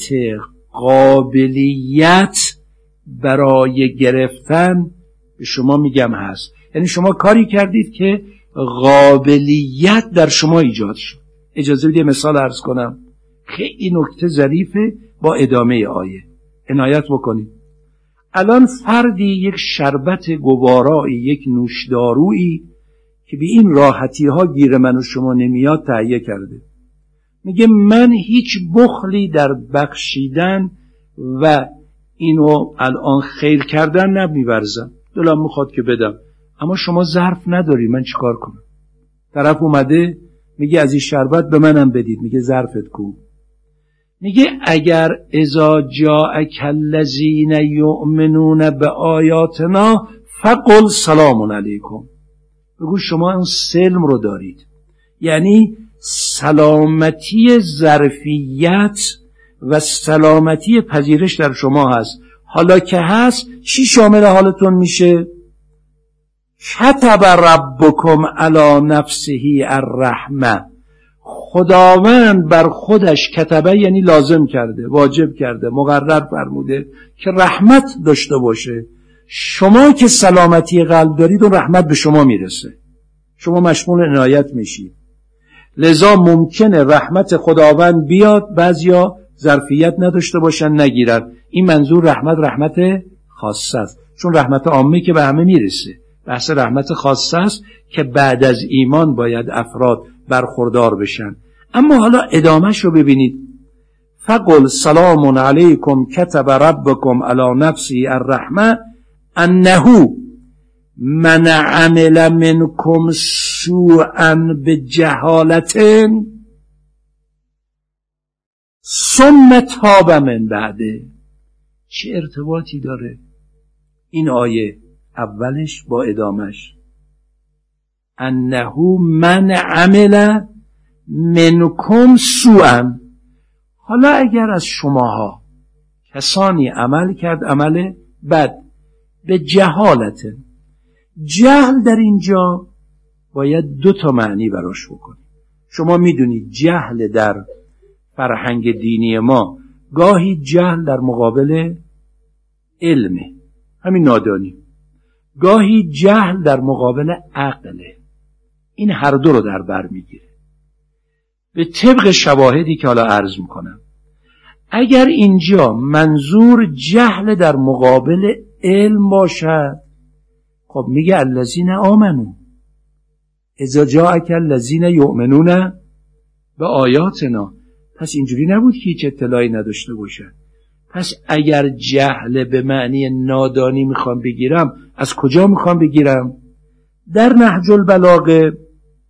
قابلیت برای گرفتن به شما میگم هست. یعنی شما کاری کردید که قابلیت در شما ایجاد شد. اجازه بدید مثال عرض کنم، خیلی نکته ظریفه با ادامه آیه عنایت بکنید. الان فردی یک شربت گوارایی، یک نوشدارویی که به این راحتی ها گیر من و شما نمیاد تهیه کرده، میگه من هیچ بخلی در بخشیدن و اینو الان خیر کردن نمیورزم، دلم میخواد که بدم، اما شما ظرف نداری، من چیکار کنم؟ طرف اومده میگه از این شربت به منم بدید، میگه ظرفت کو؟ میگه اگر اذا جاءک الذین یؤمنون بآیاتنا فقل سلام علیکم، بگو شما اون سلم رو دارید، یعنی سلامتی ظرفیت و سلامتی پذیرش در شما هست. حالا که هست چی شامل حالتون میشه؟ کتب ربکم علی نفسه الرحمه، خداوند بر خودش کتبه یعنی لازم کرده، واجب کرده، مقرر فرموده که رحمت داشته باشه. شما که سلامتی قلب دارید اون رحمت به شما میرسه، شما مشمول عنایت میشید. لذا ممکنه رحمت خداوند بیاد، بعضیا ظرفیت نداشته باشن نگیرن. این منظور رحمت رحمت خاصه است، چون رحمت عامه که به همه میرسه، بحث رحمت خاصه است که بعد از ایمان باید افراد برخوردار بشن. اما حالا ادامهش رو ببینید، فقل سلام علیکم کتب ربکم علی نفسه الرحمه انه من عمل منکم سوءا بجهالت ثم تاب من بعده. چه ارتباطی داره این آیه اولش با ادامش؟ انه من عمل منکم سوءا، حالا اگر از شماها کسانی عمل کرد عمل بد به جهالت، جهل در اینجا باید دو تا معنی براش بکنید. شما میدونید جهل در فرهنگ دینی ما گاهی جهل در مقابل علمه، همین نادانی، گاهی جهل در مقابل عقله. این هر دو رو در بر میگیره. به طبق شواهدی که حالا عرض میکنم، اگر اینجا منظور جهل در مقابل علم باشد، خب میگه الذین آمنو اذا جاءک الذین یؤمنون به آیاتنا، پس اینجوری نبود که هیچ اطلاعی نداشته باشد. پس اگر جهل به معنی نادانی میخوام بگیرم، از کجا میخوام بگیرم؟ در نهج البلاغه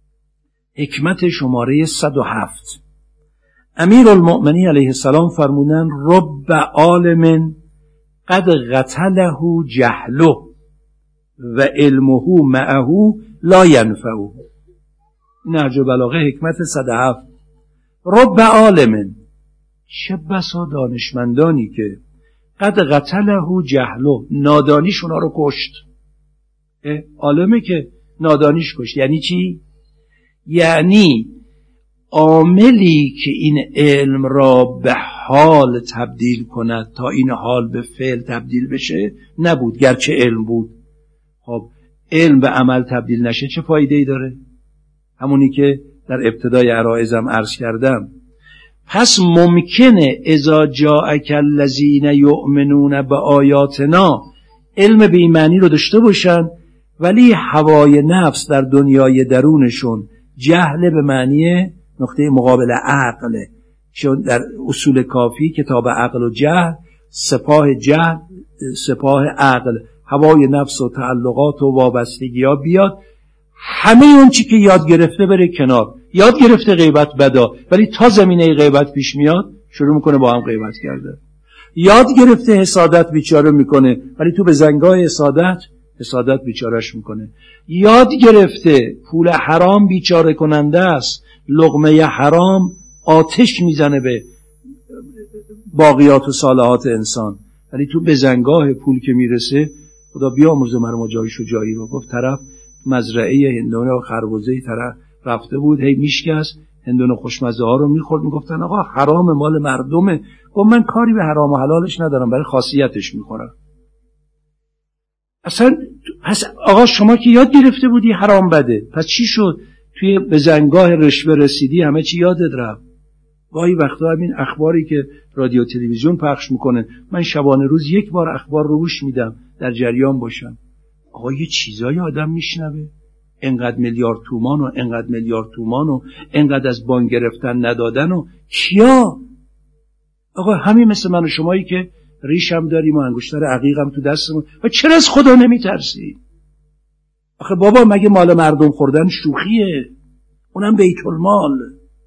حکمت شماره صد و هفت امیر المؤمنین علیه السلام فرمودن رب عالم قد قتله جهله و علمه معه لا ینفعه. نهج البلاغه حکمت صد و هفت. رب عالم، چه بسا دانشمندانی که قد قتله جهله، نادانیش اونا رو کشت. عالمه که نادانیش کشت. یعنی چی؟ یعنی عاملی که این علم را به حال تبدیل کند تا این حال به فعل تبدیل بشه نبود، گرچه علم بود. خب علم به عمل تبدیل نشه چه فایده‌ای داره؟ همونی که در ابتدای عرایزم عرض کردم. پس ممکنه اذا جاءک الذین یؤمنون بآیاتنا علم به این معنی رو داشته باشن، ولی هوای نفس در دنیای درونشون جهل به معنی نقطه مقابل عقله، چون در اصول کافی کتاب عقل و جهل، سپاه جهل سپاه عقل، هوای نفس و تعلقات و وابستگی ها بیاد، همه اون چی که یاد گرفته بره کنار. یاد گرفته غیبت بدا، ولی تا زمینه غیبت پیش میاد شروع میکنه با هم غیبت کرده. یاد گرفته حسادت بیچاره میکنه، ولی تو به زنگاه حسادت حسادت بیچارش میکنه. یاد گرفته پول حرام بیچاره کننده است، لقمه حرام آتش میزنه به باقیات و صالحات انسان. ولی تو بزنگاه پول که میرسه، خدا بیامرزه مرا جای شجاعی رو، گفت طرف مزرعه هندونه و خربزه طرف رفته بود، هی میشکست هندونه خوشمزه ها رو میخورد، میگفتن آقا حرام مال مردمه. گفت من کاری به حرام و حلالش ندارم، برای خاصیتش میخورم. اصلا آقا شما که یاد گرفته بودی حرام بده، پس چی شد؟ توی بزنگاه رشوه رسیدی، همه چی یادت رفت. گاهی وقتا همین اخباری که رادیو تلویزیون پخش میکنه، من شبانه روز یک بار اخبار رو گوش میدم در جریان باشم. آقا یه چیزایی آدم میشنوه، انقدر میلیارد تومان و انقدر میلیارد تومان و انقدر از بانک گرفتن ندادن و کیا؟ آقا همین مثل من و شمایی که ریشم داریم و انگشتر عقیقم تو دستمون، و چرا از خدا نمیترسی؟ آخه بابا مگه مال مردم خوردن شوخیه؟ اونم بیت المال.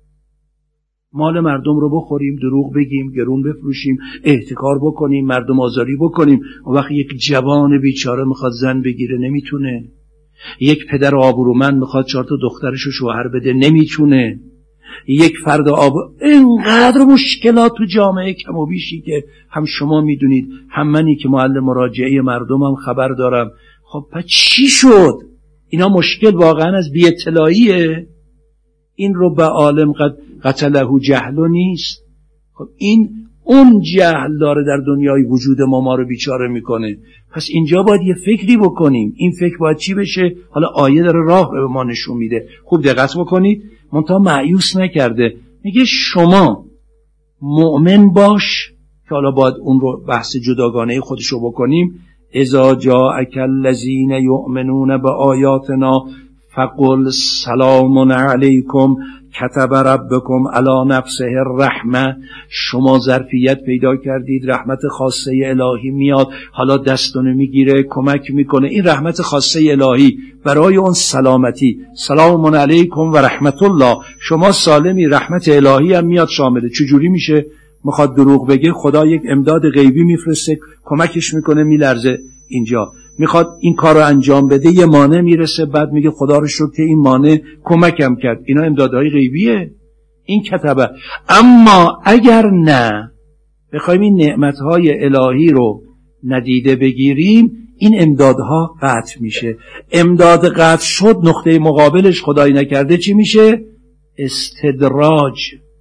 مال مردم رو بخوریم، دروغ بگیم، گرون بفروشیم، احتکار بکنیم، مردم آزاری بکنیم. اون وقت یک جوان بیچاره میخواد زن بگیره نمیتونه، یک پدر آبرومند میخواد چهار تا دخترش رو شوهر بده نمیتونه، یک فرد آب اینقدر مشکلات تو جامعه کم و بیشی که هم شما میدونید هم منی که معلم مراجعه مردمم خبر دارم. خب پس چی شد؟ اینا مشکل واقعا از بی اطلاعیه؟ این رو به عالم قد قتله جهل نیست. خب این اون جهل داره در دنیای وجود ما ما رو بیچاره میکنه. پس اینجا باید یه فکری بکنیم. این فکر باید چی بشه؟ حالا آیه داره راه به ما نشون میده، خوب دقت بکنید. منتها مایوس نکرده، میگه شما مؤمن باش، که حالا باید اون رو بحث جداگانه خودشو بکنیم. اذا جاءک الذین یؤمنون بآیاتنا فقل سلام علیکم کتب ربکم علی نفسه الرحمه. شما ظرفیت پیدا کردید، رحمت خاصه الهی میاد، حالا دستونو میگیره، کمک میکنه. این رحمت خاصه الهی برای اون سلامتی، سلام علیکم و رحمت الله، شما سالمی، رحمت الهی هم میاد شامله. چجوری میشه؟ میخواد دروغ بگه، خدا یک امداد غیبی میفرسته، کمکش میکنه، میلرزه. اینجا میخواد این کار رو انجام بده، یه مانع میرسه، بعد میگه خدا رو شکر که این مانع کمکم کرد. اینا امدادهای غیبیه، این کتبه. اما اگر نه بخوایم این نعمتهای الهی رو ندیده بگیریم، این امدادها قطع میشه. امداد قطع شد، نقطه مقابلش خدای نکرده چی میشه؟ استدراج.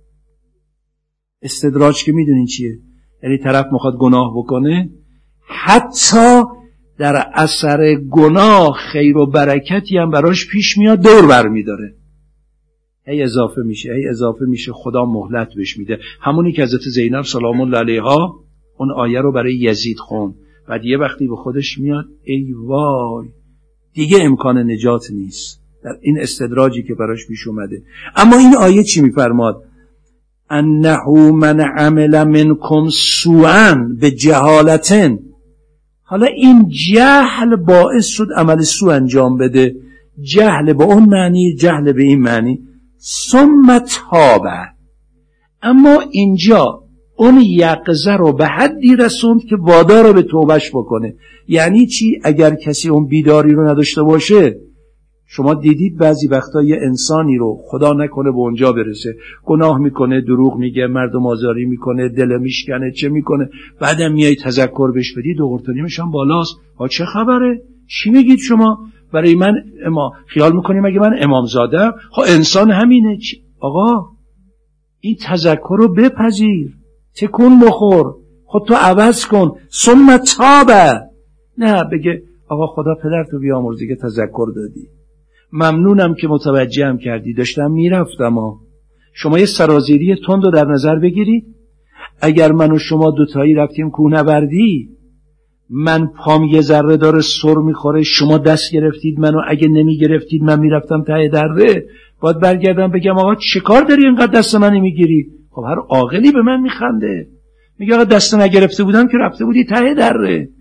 استدراج که میدونین چیه؟ یعنی طرف میخواد گناه بکنه، حتی در اثر گناه خیر و برکتی هم براش پیش میاد، دور برمیداره، هی اضافه میشه، هی اضافه میشه، خدا مهلت بهش میده. همونی که حضرت زینب سلام الله علیها اون آیه رو برای یزید خوند، بعد یه وقتی به خودش میاد، ای وای دیگه امکان نجات نیست در این استدراجی که براش پیش اومده. اما این آیه چی میفرماد؟ انه من عمل منکم سوءا بجهالتن. حالا این جهل باعث شد عمل سوء انجام بده، جهل به اون معنی، جهل به این معنی. ثم تاب. اما اینجا اون یقظه رو به حدی رسوند که وادار رو به توبهش بکنه. یعنی چی؟ اگر کسی اون بیداری رو نداشته باشه، شما دیدید بعضی وقتا یه انسانی رو خدا نکنه به اونجا برسه، گناه میکنه، دروغ میگه، مردم آزاری میکنه، دل میشکنه، چه میکنه، بعدم میای تذکر بهش بدی، دو قرطانیمش هم بالاست، ها چه خبره؟ چی میگید شما؟ برای من اما خیال میکنیم اگه من امام زادم، ها انسان همینه. چی؟ آقا این تذکر رو بپذیر، تکون بخور، خود تو عوض کن. ثم تابه. نه بگه آقا خدا پدر تو بیامرزه که تذکر دادی، ممنونم که متوجهم کردی، داشتم میرفتم. ها شما یه سرازیری تند رو در نظر بگیرید. اگر من و شما دوتایی رفتیم کوهنوردی، من پام یه ذره داره سر میخوره، شما دست گرفتید منو، اگه نمی گرفتید من میرفتم ته دره، باید برگردم بگم آقا چه کار داری اینقدر دست من میگیری؟ خب هر عاقلی به من میخنده، میگه آقا دست نگرفته بودم که رفته بودی ته دره.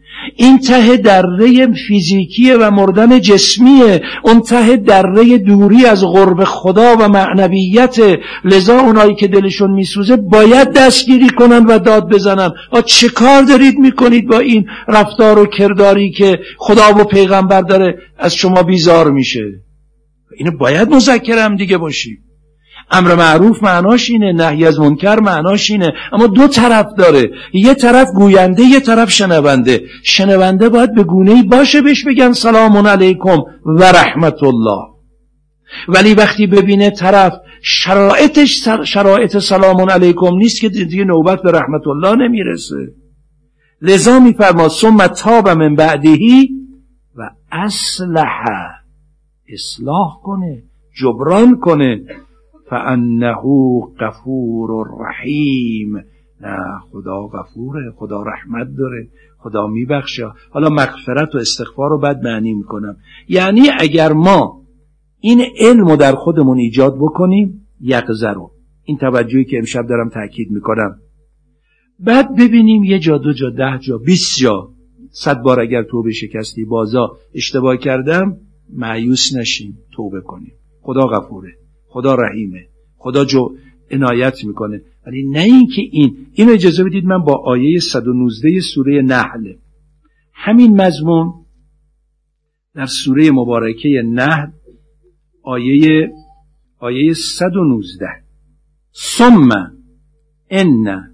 این ته دره فیزیکیه و مردن جسمیه، اون ته دره دوری از قرب خدا و معنویت. لذا اونایی که دلشون میسوزه باید دستگیری کنن و داد بزنن. آ چه کار دارید میکنید با این رفتار و کرداری که خدا و پیغمبر داره از شما بیزار میشه؟ اینو باید مذکر هم دیگه باشی. امر معروف معناش اینه، نهی از منکر معناش اینه، اما دو طرف داره. یه طرف گوینده، یه طرف شنونده. شنونده باید به گونه‌ای باشه بهش بگن سلام علیکم و رحمت الله، ولی وقتی ببینه طرف شرایطش شرایط سلام علیکم نیست که دیگه نوبت به رحمت الله نمیرسه. لذا میفرما ثم تاب من بعدهی و اصلح، اصلاح کنه، جبران کنه. فانه غفور رحیم، نه خدا غفوره، خدا رحمت داره، خدا میبخشه. حالا مغفرت و استغفار رو بعد معنی میکنم. یعنی اگر ما این علم رو در خودمون ایجاد بکنیم، یقظه رو، این توجهی که امشب دارم تاکید میکنم، بعد ببینیم یه جا دو جا ده جا بیست جا صد بار اگر توبه شکستی بازا اشتباه کردم، مایوس نشیم، توبه کنیم. خدا غفوره، خدا رحیمه، خدا جو عنایت میکنه. ولی نه این که این اینو اجازه بدید من با آیه صد و نوزده سوره نحل، همین مضمون در سوره مبارکه نحل آیه آیه صد و نوزده ثم ان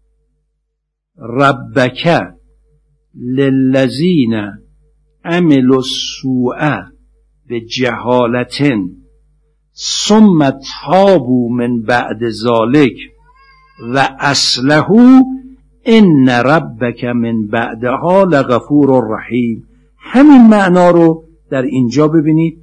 ربک للذین عملوا السوء بجهالة ثم تابوا من بعد ذلك و اصلحوا ان ربک من بعدها لغفور رحیم. همین معنا رو در اینجا ببینید.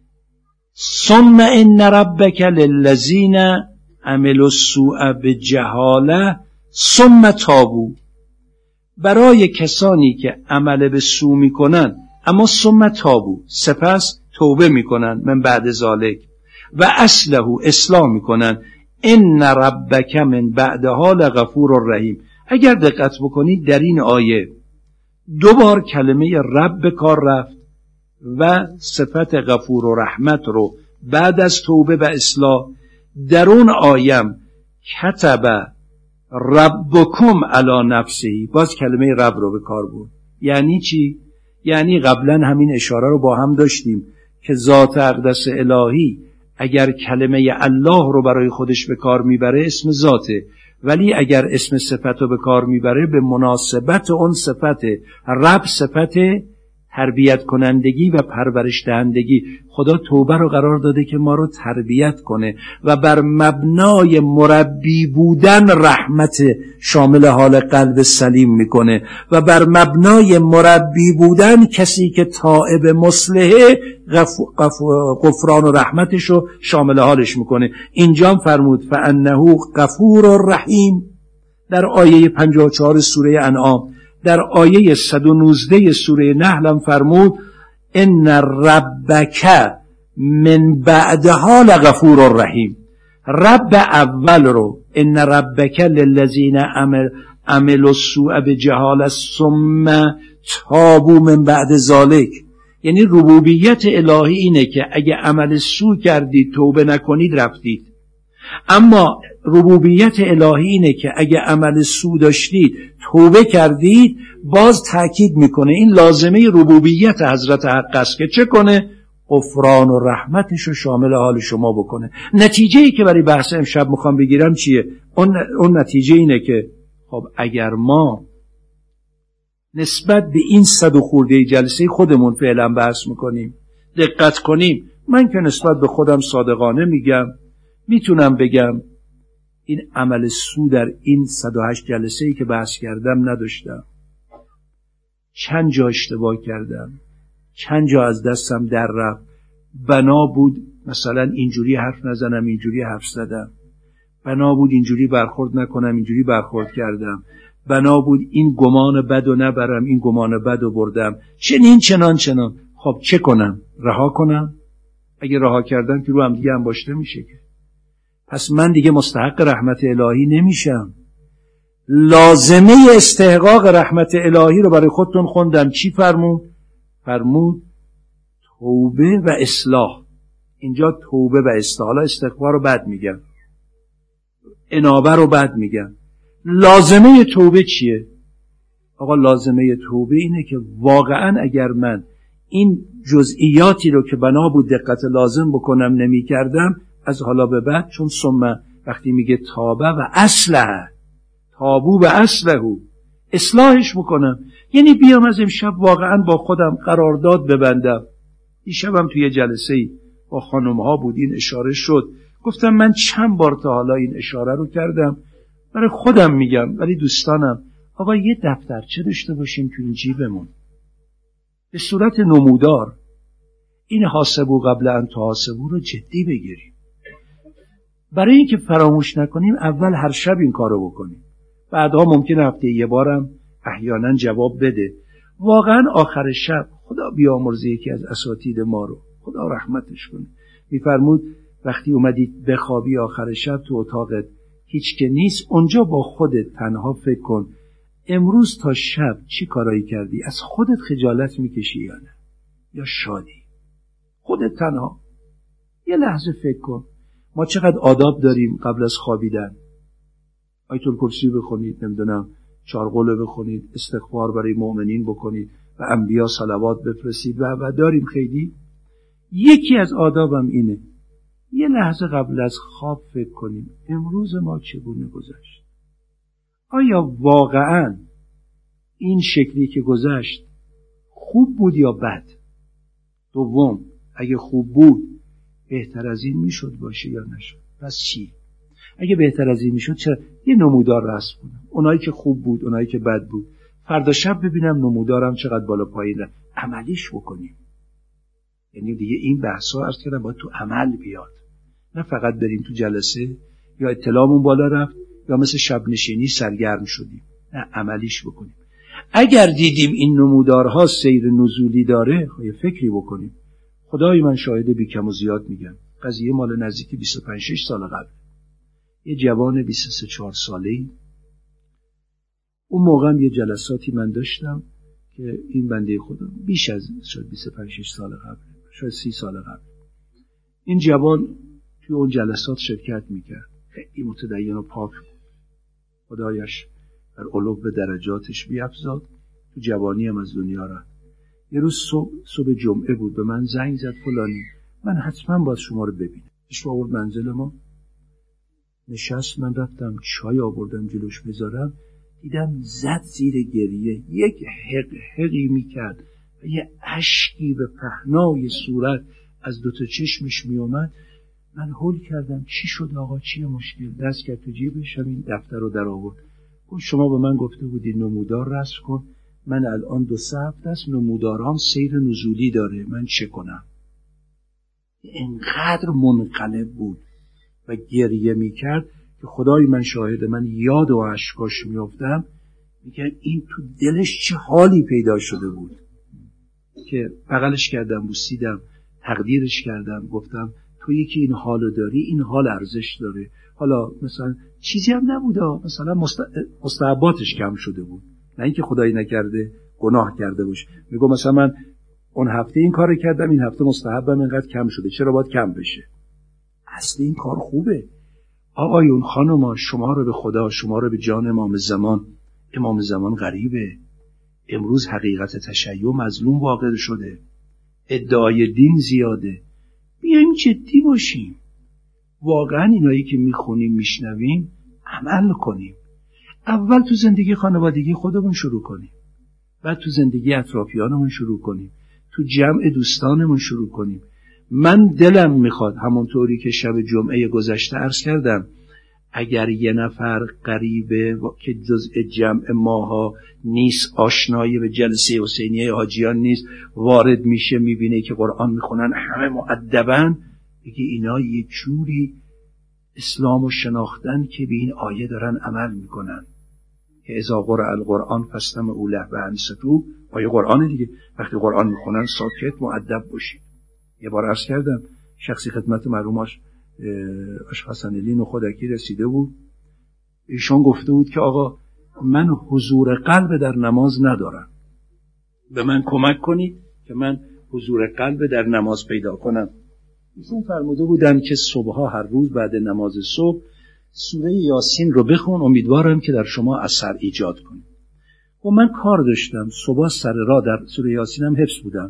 ثم ان ربک للذین عملوا السوء بجهاله ثم تابوا، برای کسانی که عمل به سو میکنن اما ثم تابوا، سپس توبه میکنن، من بعد ذالک و اصلحوا، اصلاح میکنن، ان ربک من بعدها لغفور رحیم. اگر دقت بکنید در این آیه دو بار کلمه رب به کار رفت و صفت غفور و رحمت رو بعد از توبه و اصلاح. در اون آیم کتب ربکم علی نفسه، باز کلمه رب رو به کار بود. یعنی چی؟ یعنی قبلا همین اشاره رو با هم داشتیم که ذات اقدس الهی اگر کلمه الله رو برای خودش به کار میبره اسم ذاته، ولی اگر اسم صفت رو به کار میبره به مناسبت اون صفت. رب صفت تربیت کنندگی و پرورش دهندگی. خدا توبه رو قرار داده که ما رو تربیت کنه و بر مبنای مربی بودن رحمت شامل حال قلب سلیم میکنه و بر مبنای مربی بودن کسی که تائب مصلحه غفران و رحمتش رو شامل حالش میکنه. اینجا فرمود فانه غفور رحیم در آیه پنجاه و چهار سوره انعام. در آیه صد و نوزده سوره نحل هم فرمود ان ربک من بعدها لغفور رحیم. رب اول رو ان ربک للذین عملوا السوء بجهالة ثم تابوا من بعد ذلک، یعنی ربوبیت الهی اینه که اگه عمل سو کردید توبه نکنید رفتید، اما ربوبیت الهی اینه که اگه عمل سو داشتید توبه کردید. باز تأکید میکنه این لازمه ربوبیت حضرت حق است که چه کنه؟ غفران و رحمتش رو شامل حال شما بکنه. نتیجه ای که برای بحث امشب میخوام بگیرم چیه؟ اون, اون نتیجه اینه که خب اگر ما نسبت به این صد و خورده جلسه خودمون فعلا بحث میکنیم دقت کنیم، من که نسبت به خودم صادقانه میگم، میتونم بگم این عمل سو در این صد و هشت جلسه‌ای که بحث کردم نداشتم. چند جا اشتباه کردم، چند جا از دستم در رفت. بنا بود مثلا اینجوری حرف نزنم، اینجوری حرف زدم. بنا بود اینجوری برخورد نکنم، اینجوری برخورد کردم. بنا بود این گمان بد و نبرم، این گمان بد و بردم. چنین چنان چنان. خب چه کنم؟ رها کنم؟ اگه رها کردم که رو هم دیگه انباشته میشه که. پس من دیگه مستحق رحمت الهی نمیشم. لازمه استحقاق رحمت الهی رو برای خودتون خوندم. چی فرمود؟ فرمود توبه و اصلاح. اینجا توبه و اصلاح. حالا استغفار رو بعد میگم، انابه رو بعد میگم. لازمه توبه چیه؟ آقا لازمه توبه اینه که واقعا اگر من این جزئیاتی رو که بنا بود دقت لازم بکنم نمی کردم، از حالا به بعد، چون ثم وقتی میگه تابه و اصله، تابو و اصلهو، اصلاحش بکنم. یعنی بیام از امشب واقعا با خودم قرارداد ببندم. این شبم توی جلسه با خانم ها بود این اشاره شد، گفتم من چند بار تا حالا این اشاره رو کردم، برای خودم میگم ولی دوستانم، آقا یه دفترچه داشته باشیم تو این جیبمون به صورت نمودار. این حاسبو قبل ان تحاسبو رو جدی بگیریم. برای اینکه فراموش نکنیم اول هر شب این کارو بکنیم، بعدها ممکن هفته یه بارم احیانا جواب بده. واقعا آخر شب خدا بیامرزه یکی از اساتید ما رو، خدا رحمتش کنه، میفرمود وقتی اومدید بخوابی آخر شب تو اتاقت هیچ که نیست، اونجا با خودت تنها فکر کن امروز تا شب چی کارایی کردی؟ از خودت خجالت میکشی یا نه؟ یا شادی؟ خودت تنها یه لحظه فکر کن. ما چقدر آداب داریم قبل از خوابیدن. آیت الکرسی بخونید، نمیدونم چارقل بخونید، استغفار برای مؤمنین بکنید و انبیا صلوات بفرستید و و داریم خیلی. یکی از آدابم اینه یه لحظه قبل از خواب فکر کنیم امروز ما چگونه گذشت. آیا واقعا این شکلی که گذشت خوب بود یا بد؟ دوم، اگه خوب بود بهتر از این میشد باشه یا نشد؟ پس چی؟ اگه بهتر از این میشد چرا یه نمودار رسم کنم، اونایی که خوب بود اونایی که بد بود، فردا شب ببینم نمودارم چقدر بالا پایین رفت، عملیش بکنیم. یعنی دیگه این بحثا عرض کردم باید تو عمل بیاد، نه فقط بریم تو جلسه یا اطلاعمون بالا رفت یا مثل شب نشینی سرگرم شدیم، نه عملیش بکنیم. اگر دیدیم این نمودارها سیر نزولی داره، خواهی فکری بکنیم. خدای من شاهده بی کم و زیاد میگم، قضیه مال نزدیک بیست و پنج شش سال قبل. یه جوان بیست و سه چهار ساله‌ای، اون موقع هم یه جلساتی من داشتم که این بنده خدا بیش از شاید بیست و پنج شش سال قبل، شاید سی سال قبل، این جوان توی اون جلسات شرکت میکرد. خیلی متدین و پاک بود، خدایش در علو به درجاتش بیفزاد. تو جوانی هم از دنیا رفت. یه روز صبح, صبح جمعه بود، به من زنگ زد فلانی من حتما باید شما رو ببینم. پیش آورد منزل ما، نشست، من رفتم چای آوردم جلوش بذارم، دیدم زد زیر گریه، یک حق حقی میکرد و یه اشکی به پهنای صورت از دوتا چشمش میومد. من هول کردم چی شد آقا، چیه مشکل؟ دست کرد تو جیبش، همین دفتر رو در آورد. گفت شما به من گفته بودی نمودار رسم کن، من الان دو سه هفته است نموداران سیر نزولی داره، من چه کنم؟ اینقدر منقلب بود و گریه میکرد که خدای من شاهده، من یاد و اشکاش میافتم، میگم این تو دلش چه حالی پیدا شده بود که بغلش کردم، بوسیدم، تقدیرش کردم، گفتم تویی که این حالو داری، این حال ارزش داره. حالا مثلا چیزی هم نبوده، مثلا مستحباتش کم شده بود، نه اینکه خدایی نکرده گناه کرده باشه. میگم مثلا من اون هفته این کارو کردم، این هفته مستحبم اینقدر کم شده، چرا باید کم بشه؟ اصلا این کار خوبه. آقایون خانوما، شما رو به خدا، شما رو به جان امام زمان. امام زمان غریبه. امروز حقیقت تشیع مظلوم واقع شده، ادعای دین زیاده. بیایم جدی باشیم، واقعا اینایی که میخونیم میشنویم عمل کنیم. اول تو زندگی خانوادگی خودمون شروع کنیم، بعد تو زندگی اطرافیانمون شروع کنیم، تو جمع دوستانمون شروع کنیم. من دلم میخواد همونطوری که شب جمعه گذشته عرض کردم، اگر یه نفر غریبه که جزء جمع ماها نیست، آشنایی به جلسه حسینیه حاجیان نیست، وارد میشه میبینه که قرآن میخونن همه مؤدبن، بگی اینا یه جوری اسلامو شناختن که به این آیه دارن عمل میکنن که اذا قرأ القرآن فاستمعوا له و انصتوا. آیه قرآن دیگه، وقتی قرآن میخونن ساکت مؤدب باشید. یه بار عرض کردم شخصی خدمت مرحومش آش حسن علی نخودکی رسیده بود، ایشون گفته بود که آقا من حضور قلب در نماز ندارم، به من کمک کنید که من حضور قلب در نماز پیدا کنم. ایشون فرموده بودن که صبحها هر روز بعد نماز صبح سوره یاسین رو بخون، امیدوارم که در شما اثر ایجاد کنه. و من کار داشتم، صبح سر راه در سوره یاسین هم حفظ بودم،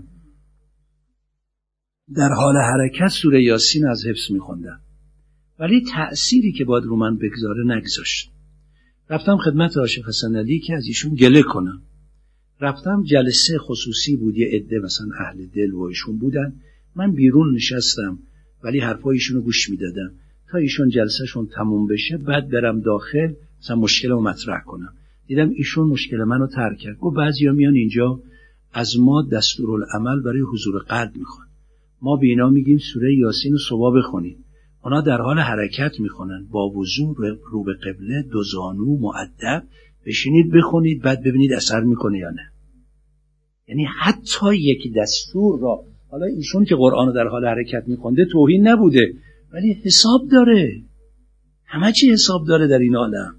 در حال حرکت سوره یاسین از حفظ میخوندم، ولی تأثیری که باید رو من بگذاره نگذاشت. رفتم خدمت عاشق حسن علی که از ایشون گله کنم. رفتم جلسه خصوصی بود، یه عده مثلا اهل دل و ایشون بودن، من بیرون نشستم ولی حرفای ایشونو گوش میدادم تا ایشون جلسهشون تموم بشه، بعد برم داخل مثلا مشکلمو مطرح کنم. دیدم ایشون مشکل منو ترک کرد. گفت بعضیا میان اینجا از ما دستورالعمل برای حضور قلب میخوان، ما به اینا میگیم سوره یاسین رو صبح بخونید، اونا در حال حرکت میخونن با وضو رو به قبله، دو زانو مؤدب، بشینید بخونید بعد ببینید اثر میکنه یا نه. یعنی حتی یک دستور را، حالا ایشون که قرآن در حال حرکت میخونده توهین نبوده، ولی حساب داره، همه چی حساب داره در این عالم.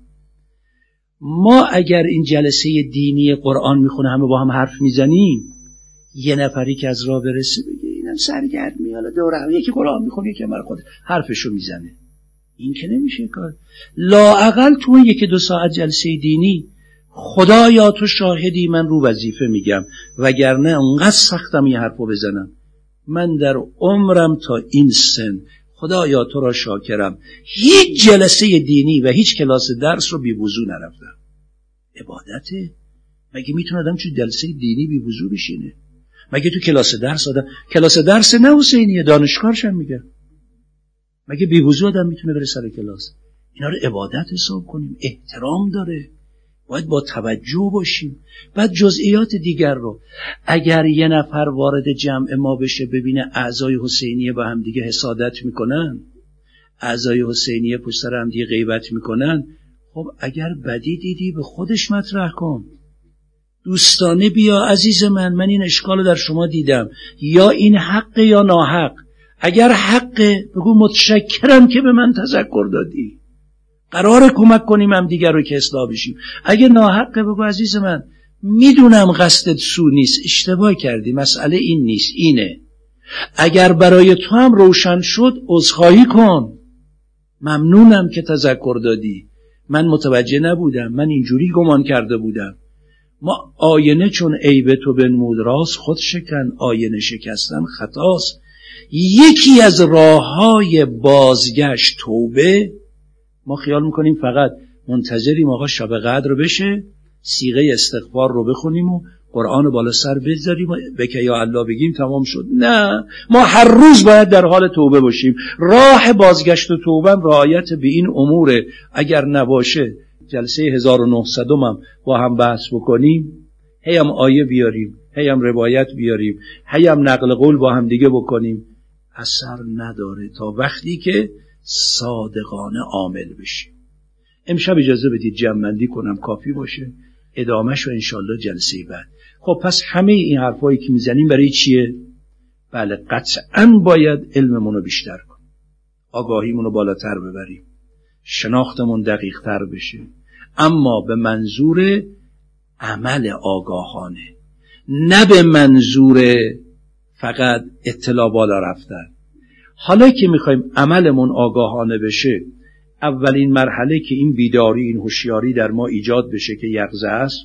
ما اگر این جلسه دینی قرآن میخونه همه با هم حرف میزنیم، یه نفری که از راه برسه بگه اینم سرگرمی، حالا دوره هم یکی قرآن میخونه یکی مر خود حرفشو میزنه، این که نمیشه کار. لااقل تو یکی دو ساعت جلسه دینی خدایا تو شاهدی من رو وظیفه میگم، وگرنه اونقدر سختم یه حرفو بزنم. من در عمرم تا این سن خدایا تو را شاکرم هیچ جلسه دینی و هیچ کلاس درس رو بی وضو نرفتم. عبادته؟ مگه میتونه آدم تو جلسه دینی بی وضو بشینه؟ مگه تو کلاس درس آدم، کلاس درس نه حسینیه، دانشگاهش هم میگه، مگه بی وضو آدم میتونه بره سر کلاس؟ اینا رو عبادت حساب کنیم، احترام داره، باید با توجه باشیم. بعد جزئیات دیگر رو، اگر یه نفر وارد جمع ما بشه ببینه اعضای حسینیه با هم دیگه حسادت میکنن، اعضای حسینیه پشت سر هم دیگه غیبت میکنن، خب اگر بدی دیدی به خودش مطرح کن، دوستانه بیا عزیز من، من این اشکال رو در شما دیدم، یا این حق یا ناحق. اگر حقه بگو متشکرم که به من تذکر دادی، قراره کمک کنیم هم دیگر رو که اصلاح بشیم. اگه ناحقه بگو عزیز من میدونم قصدت سو نیست، اشتباه کردی، مسئله این نیست، اینه. اگر برای تو هم روشن شد عذرخواهی کن، ممنونم که تذکر دادی، من متوجه نبودم، من اینجوری گمان کرده بودم. ما آینه چون عیب تو بنمود راست، خود شکن آینه شکستن خطاست. یکی از راههای بازگشت توبه. ما خیال میکنیم فقط منتظریم آقا شب قدر بشه صیغه استغفار رو بخونیم و قرآن بالا سر بذاریم و بکه یا الله بگیم تمام شد. نه، ما هر روز باید در حال توبه باشیم. راه بازگشت و توبه رعایت به این اموره. اگر نباشه جلسه هزار و نهصد هم با هم بحث بکنیم، هی هم آیه بیاریم، هی هم روایت بیاریم، هی هم نقل قول با هم دیگه بکنیم، اثر نداره تا وقتی که صادقانه عامل بشیم. امشب اجازه بدید جمع‌بندی کنم کافی باشه، ادامهش و انشالله جلسه بعد. خب پس همه این حرفایی که میزنیم برای چیه؟ بله، قطعاً باید علممون رو بیشتر کنیم، آگاهیمون رو بالاتر ببریم، شناختمون دقیق تر بشه، اما به منظور عمل آگاهانه، نه به منظور فقط اطلاع بالا رفتن. حالا که میخوایم عملمون آگاهانه بشه، اولین مرحله که این بیداری، این هوشیاری در ما ایجاد بشه که یقظه است،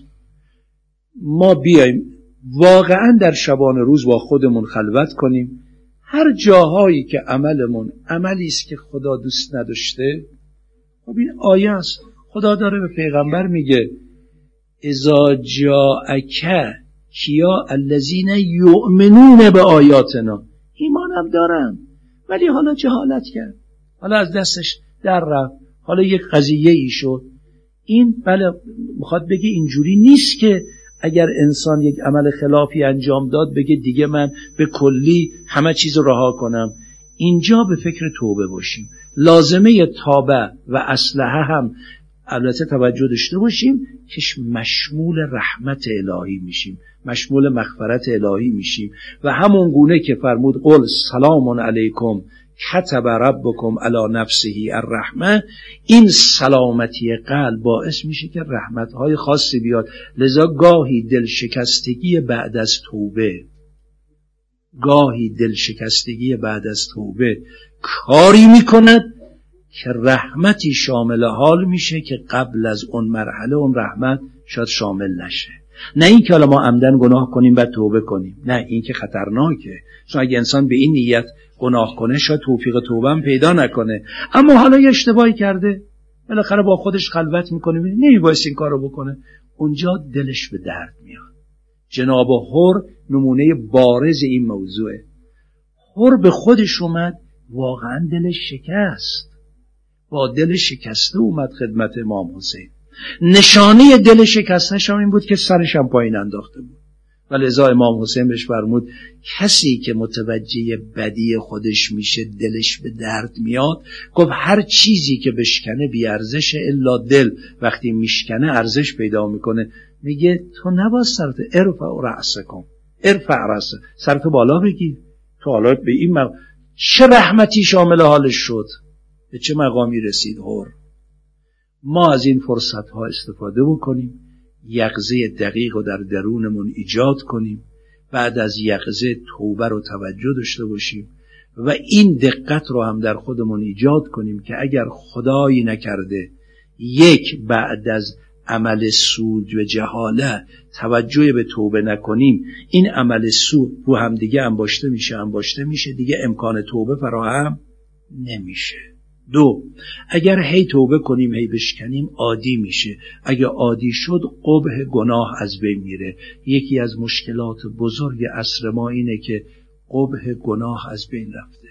ما بیایم واقعا در شبانه روز با خودمون خلوت کنیم. هر جاهایی که عملمون عملی است که خدا دوست نداشته، خب این آیه است، خدا داره به پیغمبر میگه اذا جاءک کیا الذین یؤمنون به آیاتنا، ایمانم دارن ولی حالا جهالت کرد، حالا از دستش در رفت، حالا یک قضیه ای شد. این بله میخواد بگه اینجوری نیست که اگر انسان یک عمل خلافی انجام داد بگه دیگه من به کلی همه چیز رو رها کنم. اینجا به فکر توبه باشیم. لازمه توبه و اصلحه هم البته توجه داشته باشیم که مشمول رحمت الهی میشیم، مشمول مغفرت الهی میشیم و همون گونه که فرمود قل سلام علیکم کتب ربکم علی نفسه الرحمه، این سلامتی قلب باعث میشه که رحمتهای خاصی بیاد. لذا گاهی دلشکستگی بعد از توبه گاهی دلشکستگی بعد از توبه کاری میکند که رحمتی شامل حال میشه که قبل از اون مرحله اون رحمت شاید شامل نشه. نه این که حالا ما عمدن گناه کنیم بعد توبه کنیم، نه این که خطرناکه، چون اگه انسان به این نیت گناه کنه شاید توفیق توبه هم پیدا نکنه. اما حالا یه اشتباهی کرده، بالاخره با خودش خلوت میکنه، نمیبایست این کارو بکنه، اونجا دلش به درد میاد. جناب حر نمونه بارز این موضوعه. حر به خودش اومد، واقعا دلش شکست، با دل شکسته اومد خدمت امام حسین. نشانه دل شکستش هم این بود که سرش هم پایین انداخته بود و لذا امام حسین بهش فرمود کسی که متوجه بدی خودش میشه دلش به درد میاد. گفت هر چیزی که بشکنه بی ارزشه الا دل، وقتی میشکنه ارزش پیدا میکنه. میگه تو نباید سرت ارفع رأسکم، ارفع رأسک، سرت بالا بگیر. تو حالا به این مق... چه رحمتی شامل حالش شد، به چه مقامی رسید حر. ما از این فرصت ها استفاده بکنیم، یقظه دقیق رو در درونمون ایجاد کنیم، بعد از یقظه توبه رو توجه داشته باشیم و این دقت رو هم در خودمون ایجاد کنیم که اگر خدایی نکرده یک بعد از عمل سود و جهاله توجه به توبه نکنیم، این عمل سود رو هم دیگه انباشته میشه انباشته میشه دیگه امکان توبه فراهم نمیشه. دو، اگر هی توبه کنیم هی بشکنیم عادی میشه. اگر عادی شد قبح گناه از بین میره. یکی از مشکلات بزرگ عصر ما اینه که قبح گناه از بین رفته،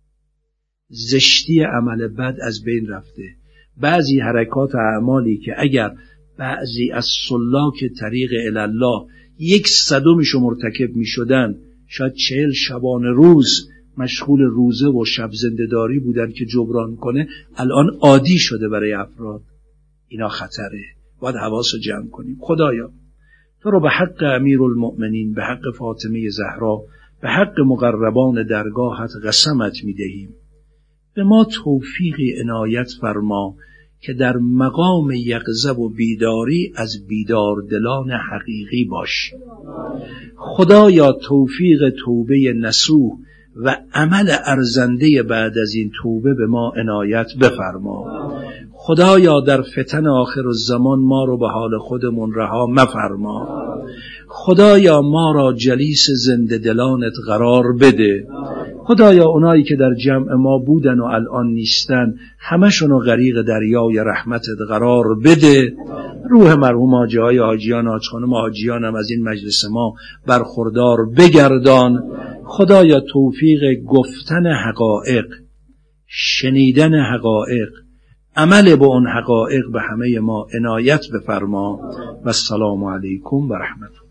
زشتی عمل بد از بین رفته. بعضی حرکات اعمالی که اگر بعضی از سلاک طریق الله یک صدومشو مرتکب میشدن، شاید چهل شبانه روز مشغول روزه و شب زنده‌داری بودن که جبران کنه، الان عادی شده برای افراد. اینا خطره، باید حواسو جمع کنیم. خدایا تو رو به حق امیرالمؤمنین، به حق فاطمه زهرا، به حق مقربان درگاهت قسمت میدهیم، به ما توفیقی عنایت فرما که در مقام یقظه و بیداری از بیدار دلان حقیقی باشیم. خدایا توفیق توبه نصوح و عمل ارزنده بعد از این توبه به ما عنایت بفرما. خدایا در فتن آخر الزمان ما رو به حال خودمون رها مفرما. خدایا ما را جلیس زنده دلانت قرار بده. خدایا اونایی که در جمع ما بودن و الان نیستن همشون رو غریق دریای رحمتت قرار بده. روح مرحوم حاجی های حاجیان، حاج خانم حاجیان هم از این مجلس ما برخوردار بگردان. خدایا توفیق گفتن حقایق، شنیدن حقایق، عمل به اون حقایق به همه ما عنایت بفرما. و السلام علیکم و رحمت الله.